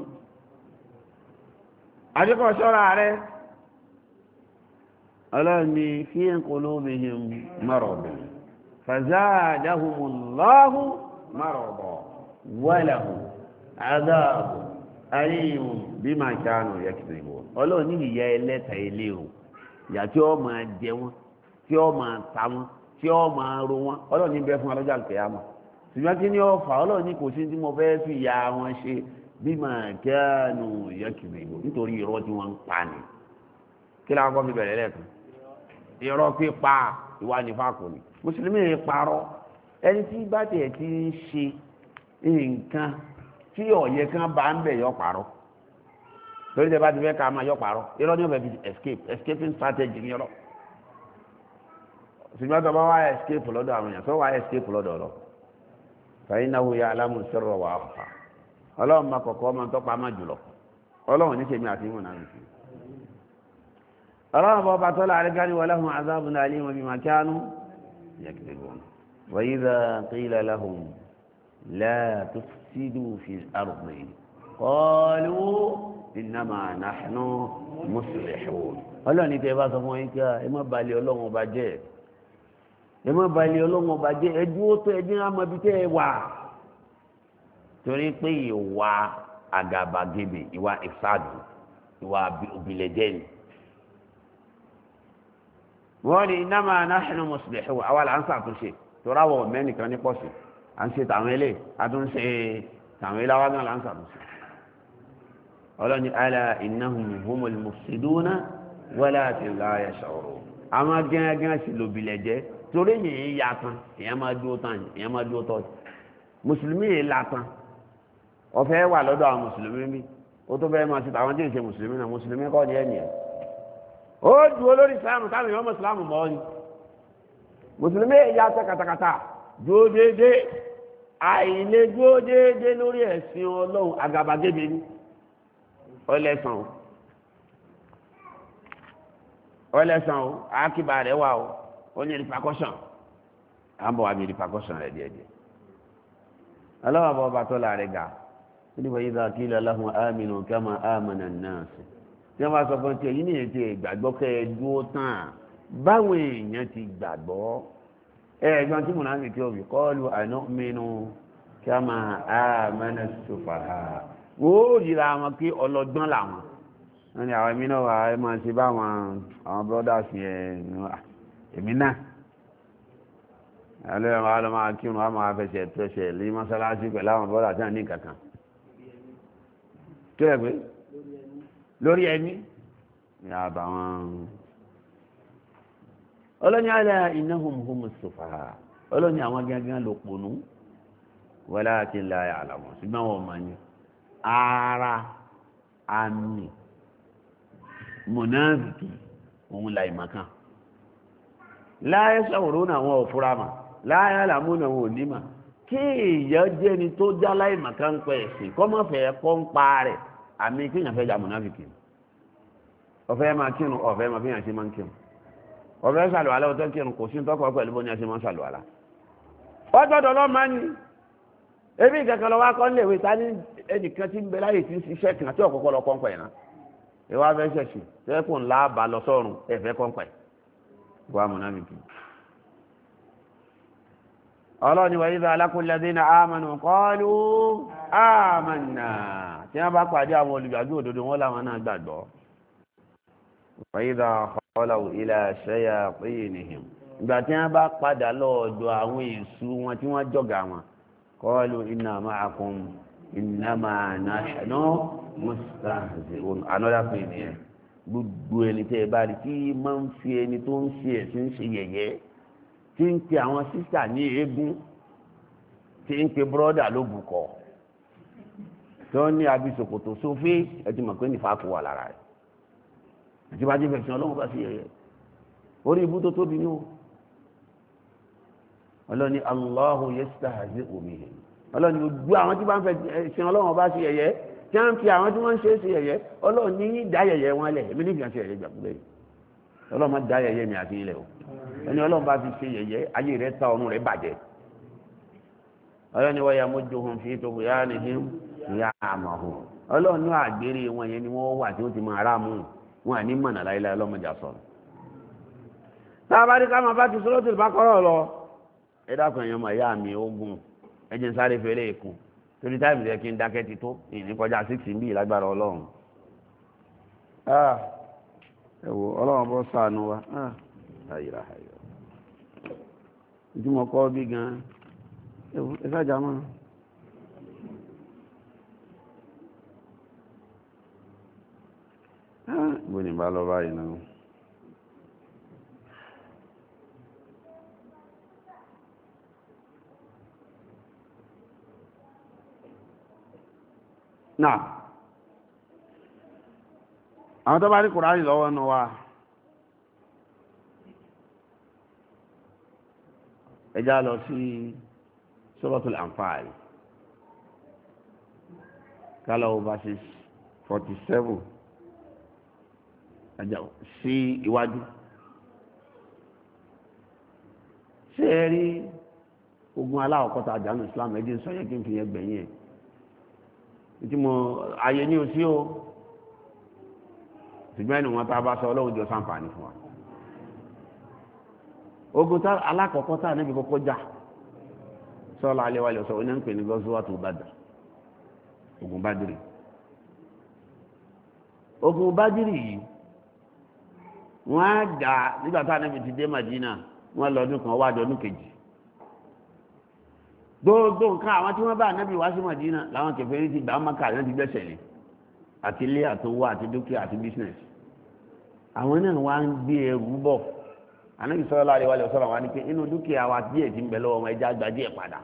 àdúgbò ṣọ́ra rẹ̀ ọlọ́run ní fi qulubihim maradun فزادهم الله مرضا ولهم عذاب أليم بما كانوا يكذبون Ọlọ́run ní ìyà ẹlẹ́ta ilé o ìyà tí ó máa jẹ wọ́n tí ó máa ta wọ́n tí ó máa ro wọ́n Ọlọ́run ní bẹ fún ọlọ́jà àlùkìyámà ṣùgbọ́n kí ni ó fà Ọlọ́run ní kò sí tí mo fẹ́ fi ìyà wọn ṣe bima كانوا يكذبون nítorí irọ́ tí wọ́n ń pa ni kí láwọn kọ́ fi bẹ̀rẹ̀ lẹ́ẹ̀kan irọ́ pípa ìwà nífàkù ni mùsùlùmí yẹn parọ́ ẹni tí bá tiẹ̀ ti ń ṣe nǹkan tí ọ̀yẹ́ kan bá ń bẹ̀ yọ parọ́ lórí tẹ bá ti fẹ́ ká máa yọ parọ́ irọ́ ní ọ̀bẹ fi escaping strategy ní ọ̀rọ̀ ṣùgbọ́n tó bá wá escape lọ́dọ̀ àwọn èèyàn tó wá escape lọ́dọ̀ lọ fa innahu ya'lamu sirra wa akhfa ọlọ́run máa kọ̀kọ́ máa tọ́ pa máa jùlọ ọlọ́run ní sèmi àti ìwọ̀n náà nìkan ọlọ́run bọ́ bá tọ́lá àrígárí wa lahum azabun alim bima kanu يكذبون وإذا قيل لهم لا تفسدوا في الأرض قالوا إنما نحن مصلحون Ọlọ́run ní tẹ́ bá sọ fún yín kí ẹ má balẹ̀ Ọlọ́run ọba jẹ́ ẹ má balẹ̀ Ọlọ́run ọba jẹ́ ẹ dúró tó ẹbí á mọ ibi tẹ́ ẹ wà torí pé ìwà àgàbàgebè ìwà ìfàdù ìwà òbílẹ̀jẹ́ ni wọ́n ní innama nahnu muslihun àwa là ń ṣàtúnṣe tó ráwọ̀ mẹ́nìkan ní pọ̀sí à ń ṣe tàwọn ilé àtúnṣe tàwọn ilé wa náà là ń ṣàtúnṣe ọlọ́ni ala innahum humul mufsiduna walakin la yash'urun àwọn gẹ́gẹ́ sí lòbìlẹ̀ jẹ́ torí yìí yá tán èèyàn máa dúró tán èèyàn máa dúró tọ́ mùsùlùmí yìí la tán ọ̀fẹ́ wà lọ́dọ̀ àwọn mùsùlùmí bí ó tó fẹ́ máa ṣe tàwọn tí ì ṣe mùsùlùmí náà mùsùlùmí kọ́ ni ẹ̀yìn ó ju olórí ìsìlámù táwọn èèyàn mọ̀ ìsìlámù mọ́ ni mùsùlùmí yìí yá tẹ́ katakata dúró déédéé àìlè dúró déédéé lórí ẹ̀sìn ọlọ́run àgàbàgebè ni ọlẹ́sàn o àkíbà rẹ̀ wà o ó ní repercussion à ń bọ̀ wá bí repercussion rẹ̀ díẹ̀díẹ̀ ọlọ́wọ́ bọ́ bá tó láàrin ga nígbà yìí dá kí lọ́láhùn ámìnà kama ámànà náà sí tí wọ́n bá sọ fún ti èyí ní ètò ìgbàgbọ́ kẹ́ ẹ dúró tán báwọn èèyàn ti gbàgbọ́ ẹ̀ẹ́dọ́n tí mo náà ń fi òbí kọ́ọ̀lù ànọ́mínú kama ámànà sùfàhà ó yíra wọn pé ọlọ́gbọ́n làwọn wọ́n ní àwọn èmi náà wà ẹ máa ṣe báwọn àwọn brothers yẹn èmi náà alẹ́ àwọn alọ́ máa kírun á máa fẹsẹ̀ tẹsẹ̀ lé mọ́sálásí pẹ̀lú àwọn brothers náà ní kankan kí lẹ pé lórí ẹni ní àbàwọn ọlọ́ni alẹ́ innahum humus sufaha ọlọ́ni àwọn gángan ló pònú walakin la ya'lamun ṣùgbọ́n wọn mọ̀ ní ara àmì mùnáfìkì òun la ìmọ̀kan láyé sọ̀rọ̀ náà wọn ò fura mà láyé àlàmú náà wọn ò ní mà kí èèyàn jẹ́ ni tó já láì màkà ń pẹ́ ẹ̀sìn kọ́ mọ̀ fẹ́ kọ́ ń pa rẹ̀ àmì kéèyàn fẹ́ jà mùnáfìkì ọ̀fẹ́ máa kírun ọ̀fẹ́ máa fi hàn sí máa ń kírun ọ̀fẹ́ sàlùwàlá ọ̀tọ́ kírun kò sí tọ́kọ̀ pẹ̀lú bó ní a ṣe máa ń sàlùwàlá ọjọ́dọ̀ lọ́ máa ń ní ebi ìkẹ́kẹ́ lọ wá kọ́ ń lèwe ta ní ẹnìkan tí ń bẹ láyè tí ń ṣiṣẹ́ kìnnà tí ọ̀kọ́kọ́ lọ kọ́ ń pẹ̀ náà ìwà fẹ́ ṣẹ̀ṣì tẹ́kùn ńlá bá lọ sọ́run ẹ̀fẹ́ kọ́ ń pẹ̀ wà mùnáfìkì ọlọ́ni wà idha laqul ladhina amanu qalu amanna tí wọ́n bá pàdé àwọn olùgbàgbọ́ òdodo wọn làwọn náà gbàgbọ́ wa idha khalaw ila shayatinihim ìgbà tí wọ́n bá padà lọ́ọ̀dọ̀ àwọn èṣù wọn tí wọ́n jọ̀gà wọn qalu inna ma'akum innama nahnu mustahzi'un another thing yẹn gbogbo ẹni tẹ́ ẹ bá rí tí máa ń fi ẹni tó ń ṣe ẹ̀sìn ṣe yẹ̀yẹ́ tí ń pe àwọn sísà ní eégún tí ń pe bọ́dà ló bùkọ́ tí wọ́n ní abisokoto sófé ẹ ti mọ̀ pé nífa kò wà lára rẹ̀ àti bá jẹ́ fẹ̀sìn ọlọ́run bá sí yẹ̀yẹ́ orí ibú tó tóbi ní o ọlọ́ni Allahu yastahzi'u bihim ọlọ́ni gbogbo àwọn tí bá ń fẹ̀sìn ọlọ́run bá sí yẹ̀yẹ́ tí wọ́n fi àwọn tí wọ́n ń ṣe é sí yẹ̀yẹ́ ọlọ́run ní dá yẹ̀yẹ́ wọn lẹ̀ èmi níbi àti yẹ̀yẹ́ gbàgbé ọlọ́run má dá yẹ̀yẹ́ mi àti ilẹ̀ o ẹni ọlọ́run bá fi ṣe yẹ̀yẹ́ ayé rẹ̀ ta ọ̀run rẹ̀ bàjẹ́ ọlọ́run ni wọ́n ya mujjuhum fi tughyanihim ya'mahun ọlọ́run ní àgbèrè wọn yẹn ni wọ́n wà tí wọ́n ti máa rà mú wọn àní mọ̀nà láíláí ọlọ́mọdé sọ̀rọ̀ tábàdí ká máa bá ti Suratul Baqara lọ ẹ dákun ẹ̀yàn mọ̀ ẹ̀yà mi ogun ẹ̀jẹ̀ ń sáré fẹ́lẹ́ èkó torí táìmù yẹ kí n dákẹ́ ti tó ìní kọjá 6 bí lágbára ọlọ́run ẹ wò ọlọ́run bọ́ ṣàánú wa ayira ayọ̀ ìtumọ̀ kọ́ bí gan ẹ sájà mọ́ bó ní bá lọ báyìí náà náà àwọn tó bá rí Kùránì lọ́wọ́ nù wa ẹjá lọ sí Suratul Anfal kálọ̀ verses 47 ẹjá sí iwájú ṣé ẹ rí ogun aláwọ̀kọ́ta àjánù Islam ẹjẹ́ sọ́yẹ́ kí n fi yẹn gbẹ̀yìn ẹ̀ tí mo ayé ní òsí o ṣùgbọ́n ẹni wọn tá a bá sọ ọlọ́run jọ ṣàǹfààní fún wa ogun tá alákọ̀ọ́kọ́ tá níbi kọ́kọ́ jà sọ́ọ́lá alẹ́ wàlẹ̀ ọ̀sọ̀ oní ń pè ní Ghazwatul Badr ogun Badiri yìí wọ́n á dà nígbà tá ànábì ti dé Madina wọ́n lọ́dún kan wá dọ́dún kejì gbogbo nǹkan àwọn tí wọ́n bá ànábì wá sí Madina làwọn kèfèrí ti gbà Mákà náà ti gbẹ́sẹ̀ lé àti ilé àtowó àti dúkìá àti business àwọn náà wá ń gbé ẹrù bọ̀ ànábì sallallahu alaihi wasallam wá ní pé inú dúkìá wa díẹ̀ ti ń bẹ lọ́wọ́ wọn ẹja gba díẹ̀ padà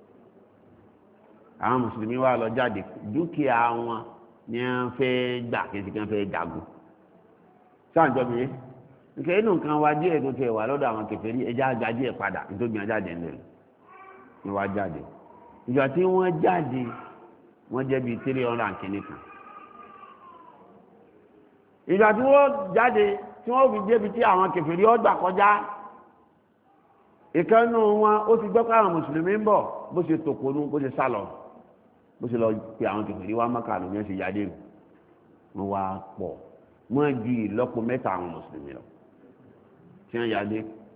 àwọn mùsùlùmí wá lọ jáde dúkìá wọn ni wọ́n fẹ́ gbà kí wọ́n fẹ́ jagun sáàjọ mi nke inú nǹkan wa díẹ̀ tó tẹ̀ wà lọ́dọ̀ àwọn kèfèrí ẹja gba díẹ̀ padà nítorí wọn jáde ńlẹ̀ ni wọ́n jáde ìgbà tí wọ́n jáde wọ́n jẹ́ bíi 300 kìíní kan ìgbà tí wọ́n jáde tí wọ́n fi débi tí àwọn kèfèrí ọgbà kọjá ìkànnù wọn ó ti gbọ́ pé àwọn mùsùlùmí ń bọ̀ bó ṣe tòkónú bó ṣe sálọ bó ṣe lọ pe àwọn kèfèrí wá Mákà ló ní ẹ̀ ṣe jáde wọn wá pọ̀ wọ́n ju ìlọ́po mẹ́ta àwọn mùsùlùmí lọ tí wọ́n jáde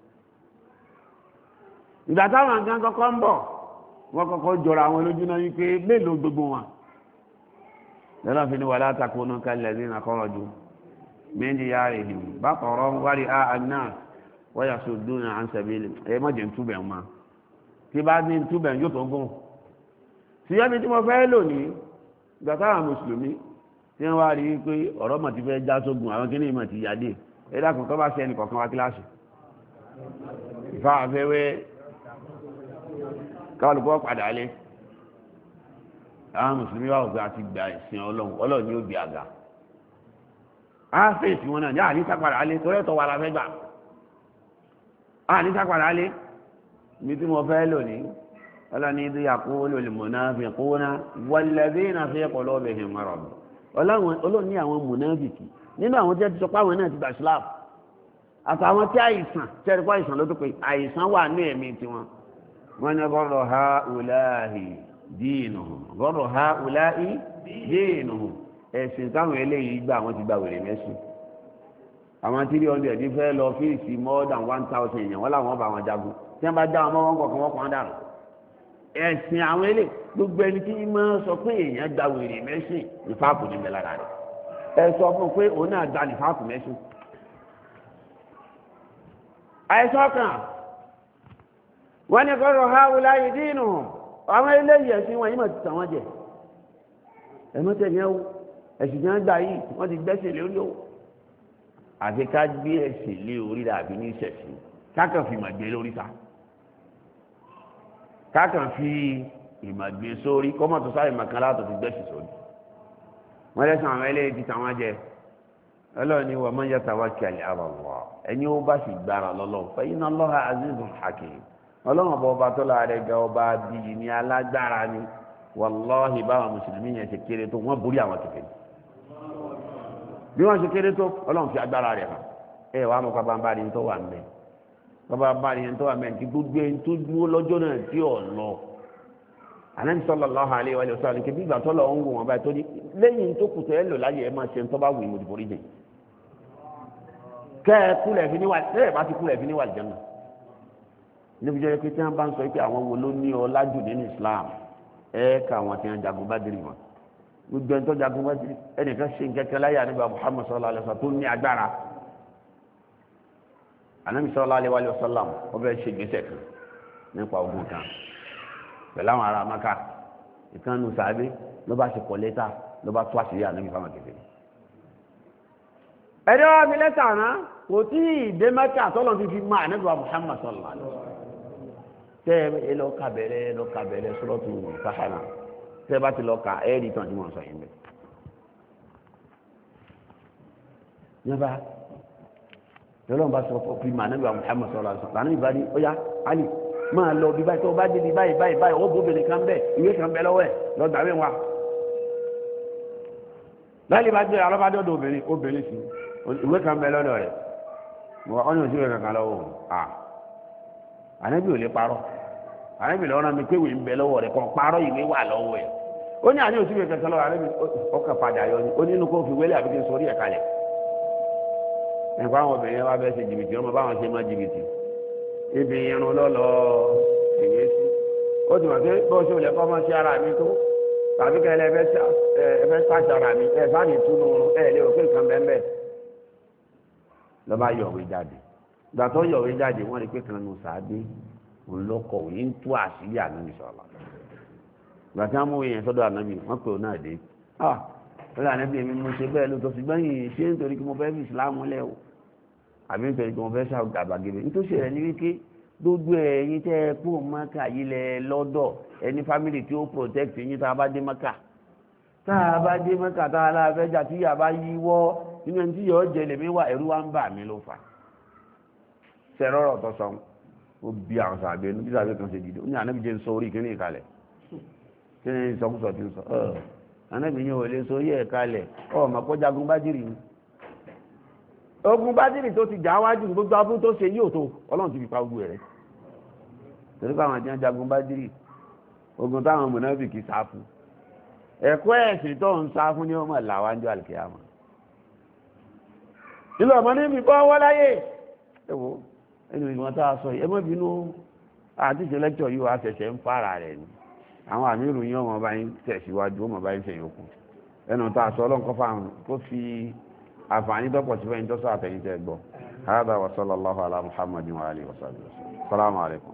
ìgbà táwọn nǹkan kọ́kọ́ ń bọ̀ wọ́n kọ́kọ́ jọra àwọn lójú náà wípé mélòó gbogbo wọn lọ́nà fi ni wala takunu kallazina kharaju min diyarihim bataran wa ri'a an-nas wa yasudduna an sabili ẹ má jẹ́ ń túbẹ̀ wọn tí bá ní túbẹ̀ yóò tó gùn síyẹ́mi tí mo fẹ́ lò ní ìgbà táwọn mùsùlùmí tí wọ́n wá rí i pé ọ̀rọ̀ mọ̀ ti fẹ́ já sógun àwọn kí ní ìmọ̀ ti yáde ẹ dákun tó bá ṣe ẹnì kọ̀ọ̀kan wá kíláàsì ìfá àfẹ́wẹ́ káwọlùkọ́ padà lé àwọn mùsùlùmí wà ògbà àti gbà ìsìn ọlọ́run ní òbí àga á fèsì wọn náà ní àníta padà lé torí ẹ̀tọ́ wà la fẹ́ gbà àníta padà lé mi tí mo fẹ́ lò ní ọlọ́ni idh yaqulu al-munafiquna wal-ladhina fi qulubihim marad ọlọ́run ní àwọn mùnáfìkì nínú àwọn tí wọ́n ti sọ pé àwọn náà ti gbà Islam àtàwọn tí àìsàn tẹ́rìkọ́ àìsàn ló tó pé àìsàn wà ní ẹ̀mí tiwọn wọ́n ní gọ́rọ̀ ha ùláhì dínuhum gọ́rọ̀ ha ùláhì dínuhum ẹ̀sìn táwọn eléyìí gbà wọ́n ti gba wèrè mẹ́sìn àwọn 300 ní fẹ́ lọ fíìsì more than 1000 èèyàn wọ́n làwọn bá wọn jagun tí wọ́n bá dá wọn mọ́ wọn kọ̀ọ̀kan wọ́n kàn dànù ẹ̀sìn àwọn eléyìí gbogbo ẹni tí máa sọ pé èèyàn gba wèrè mẹ́sìn nífàkù ní mẹ́lára rẹ̀ ẹ sọ fún pé òun náà gba nífàkù mẹ́sìn àìsàn kan wọ́n ní kọ́rọ̀ ha wùlá ìdínú àwọn eléyìí ẹ̀sìn wọn yìí mọ̀ ti tàn wọ́n jẹ ẹ̀mọ́tẹ̀lẹ́ ẹ̀wọ́ ẹ̀sìn tí wọ́n gbà yìí wọ́n ti gbẹ́sẹ̀ lórí owó àti ká gbé ẹ̀sìn lé orí dàbí ní ìṣẹ̀sìn kákan fi ìmọ̀ gbé lórí ta kákan fi ìmọ̀ gbé sórí kọ́mọ̀tò sáré màkàn látọ̀ fi gbẹ́sì sórí wọ́n lẹ́sìn àwọn eléyìí ti tàn wọ́n jẹ ọlọ́ọ̀ni wa man yatawakkal ala Allah ẹni ó bá sì gbára lọ́lọ́ fa inna Allaha azizun hakim ọlọ́run ọba tó láàrẹ ga ọba bíi ní alágbára ni wàláhì báwọn mùsùlùmí yẹn ṣe kéré tó wọ́n borí àwọn kèfèrí bí wọ́n ṣe kéré tó ọlọ́run fi agbára rẹ̀ hàn ẹ wàá mọ̀ pápá bá rí ní tó wà mẹ́ pápá bá rí ní tó wà mẹ́ ní gbogbo ẹni tó dúró lọ́jọ́ náà tí ò lọ Ànábì sallallahu alaihi wa sallam kí ìgbà tó lọ ń wò wọn báyìí tó ní lẹ́yìn tó kùtù ẹ lò láyé ẹ máa ṣe ń tọ́ bá wù ìmọ̀ ìdìbò rí jẹ kẹ́ ẹ kúlẹ̀ fi níwà ẹ bá ti kúlẹ̀ fi níwà jẹ́nà níbi jẹ́ pé tí wọ́n bá ń sọ pé àwọn wo ló ní ọlá jù nínú Islam ká àwọn tí wọ́n jagun Bádìrì wọn gbogbo ẹni tó jagun Bádìrì ẹnìkan ṣe nkẹ́kẹ́ láyé Ànábì Muhammad sallallahu alaihi wasallam tó ní agbára Ànábì sallallahu alaihi wasallam wọ́n fẹ́ ṣe gbèsè kan nípa ogun kan pẹ̀lú àwọn ará Mákà ìkànnù sàbẹ̀ ló bá ṣe kọ́ lẹ́tà ló bá tó àṣírí Ànábì fáwọn kẹfẹ́ ẹni wọ́n fi lẹ́tà náà kò tí ì dé Mákà tọ́lọ́ fi máa Ànábì Muhammad sallallahu alaihi wasallam tẹ́ ẹ lọ ka bẹ̀rẹ̀ sọ́lọ́tù Fáhánà tẹ́ bá ti lọ ka ẹ́ẹ̀dì tán tí wọ́n sọ yìí bẹ̀. yọba lọ́lọ́run bá sọ fún fi màá nígbà Muhammad sallallahu alaihi wasallam nígbà ní ọ̀yá Ali máa lọ bí báyìí tó bá dé bí báyìí ó bóbìnrin kan bẹ́ẹ̀ ìwé kan bẹ́ lọ́wọ́ ẹ̀ lọ́gbà mí wa. láyé bá gbé alọ́bádọ́dọ̀ obìnrin sí ìwé kan bẹ́ lọ́dọ̀ rẹ̀ ọ̀yàn òsì kankan lọ́wọ́ Ànábì ò lè parọ́ Ànábì lọ́rọ̀ mi pé ìwé ń bẹ lọ́wọ́ rẹ̀ kan parọ́ ìwé wà lọ́wọ́ ẹ̀ ó ní àní òsìwé kankan lọ́wọ́ Ànábì ọkà padà yọ ni ó ní inú kó fi wélé àbíkí sórí ẹ̀ kalẹ̀ ẹ̀kọ́ àwọn obìnrin wa bẹ́ẹ̀ ṣe jìbìtì ọmọ báwọn ṣe má jìbìtì ibi irun lọ́lọ́ ìwé sí ó ti mọ̀ pé bó ṣe olè kọ́ mọ́ sí ara mi tó tàbí kẹ́ ẹ fẹ́ sáṣà ara mi ẹ sáà ní túnú ẹ lé òkè nǹkan bẹ́ẹ̀ bẹ́ẹ̀ lọ́ba yọ̀wé jáde ìgbà tó yọ̀wé jáde wọ́n rí pé kan nù sàádé òun lọ́kọ̀ òun ń tú àṣírí ànábì sọ̀rọ̀ ìgbà tí wọ́n mú yẹn sọ́dọ̀ ànábì wọ́n pè ó náà dé lọ́dọ̀ ànábì mi mo ṣe bẹ́ẹ̀ lóòótọ́ ṣùgbọ́n yìí ṣé nítorí kí mo fẹ́ fi ìsìlámù lẹ̀ o àbí nítorí kí mo fẹ́ ṣàgàbàgebè nítòsí rẹ̀ ní wípé gbogbo ẹ̀yin tẹ́ ẹ kó mọ́kà yìí lẹ lọ́dọ̀ ẹni fámìlì tí ó protect yín tá a bá dé mọ́kà tá a bá dé mọ́kà tá a láfẹ́ jà tí yàrá yíwọ́ nínú ẹni tí yọ̀ ọ́ jẹ lèmi wà ẹ̀rú wa ń bà mí ló fà sẹ́rọ̀rọ̀ tó sọ ó bí àwọn sàbẹ̀ ní bí sàbẹ̀ kan ṣe dìde ó ní ànábì jẹ́ ń sọ orí kíní ìkalẹ̀ kí ni ìsọkúsọ ti ń sọ ànábì yẹn ò lè sọ yẹ ìkalẹ̀ ọmọ kó jagun Bádìrì ni ogun Bádìrì tó ti jà wájú gbogbo abúlé tó ṣe yóò tó Ọlọ́run ti fi pa ogun rẹ̀ torí pé àwọn àti wọn jagun Bádìrì ogun táwọn mùnáfíkì sá fún ẹ̀kọ́ ẹ̀sìn tó ń sá fún ní ọmọ làwájú àlùkìyámà nílò ọmọ níbi kọ́ wọ́n láyé ẹ̀wọ̀ ẹnu ìwọ̀n tá a sọ yìí ẹ má bínú àti ìṣẹ̀lẹ́tọ̀ yìí wà ṣẹ̀ṣẹ̀ ń fara rẹ̀ ni àwọn àmì ìròyìn ọmọ bá yín tẹ̀síwájú ọmọ bá yín ṣe yòókù ẹnu tá a sọ ọlọ́nkọ́ fáwọn kó fi àǹfààní tọ́pọ̀ sí fẹ́yìn tó sọ àtẹ̀yìn tẹ́ gbọ́ hādhā wa sallallahu ala Muhammadin wa alihi wa sahbihi assalamu alaikum.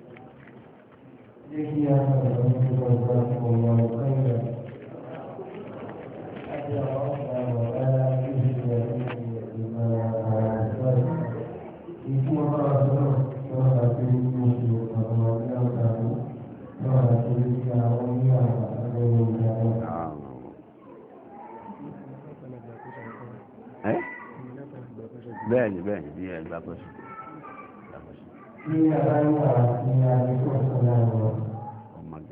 Bẹ́ẹ̀ni bẹ́ẹ̀ni bí ẹgbà kọ́ sí. Ní àbáyọ̀ àti àdínkù ọ̀sán àwọn ọmọdé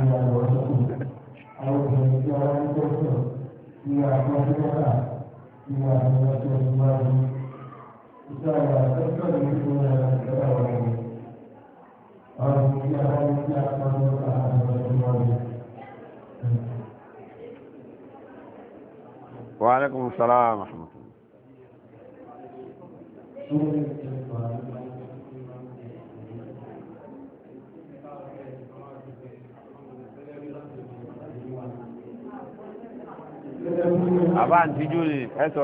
àwọn obìnrin tí wọ́n ń tọ́jú ní àkọsílẹ̀ ní àkọsílẹ̀ ìwádìí ìṣàlẹ̀ àkọsílẹ̀ ìfúnra ìjọba ọ̀rẹ́ àwọn tí a bá ń tí a kọ́ lọ́ta àkọsílẹ̀ ìwádìí. Wa alaikum salaam wa rahmatullah. Àbá àǹtíjú ni ẹ sọ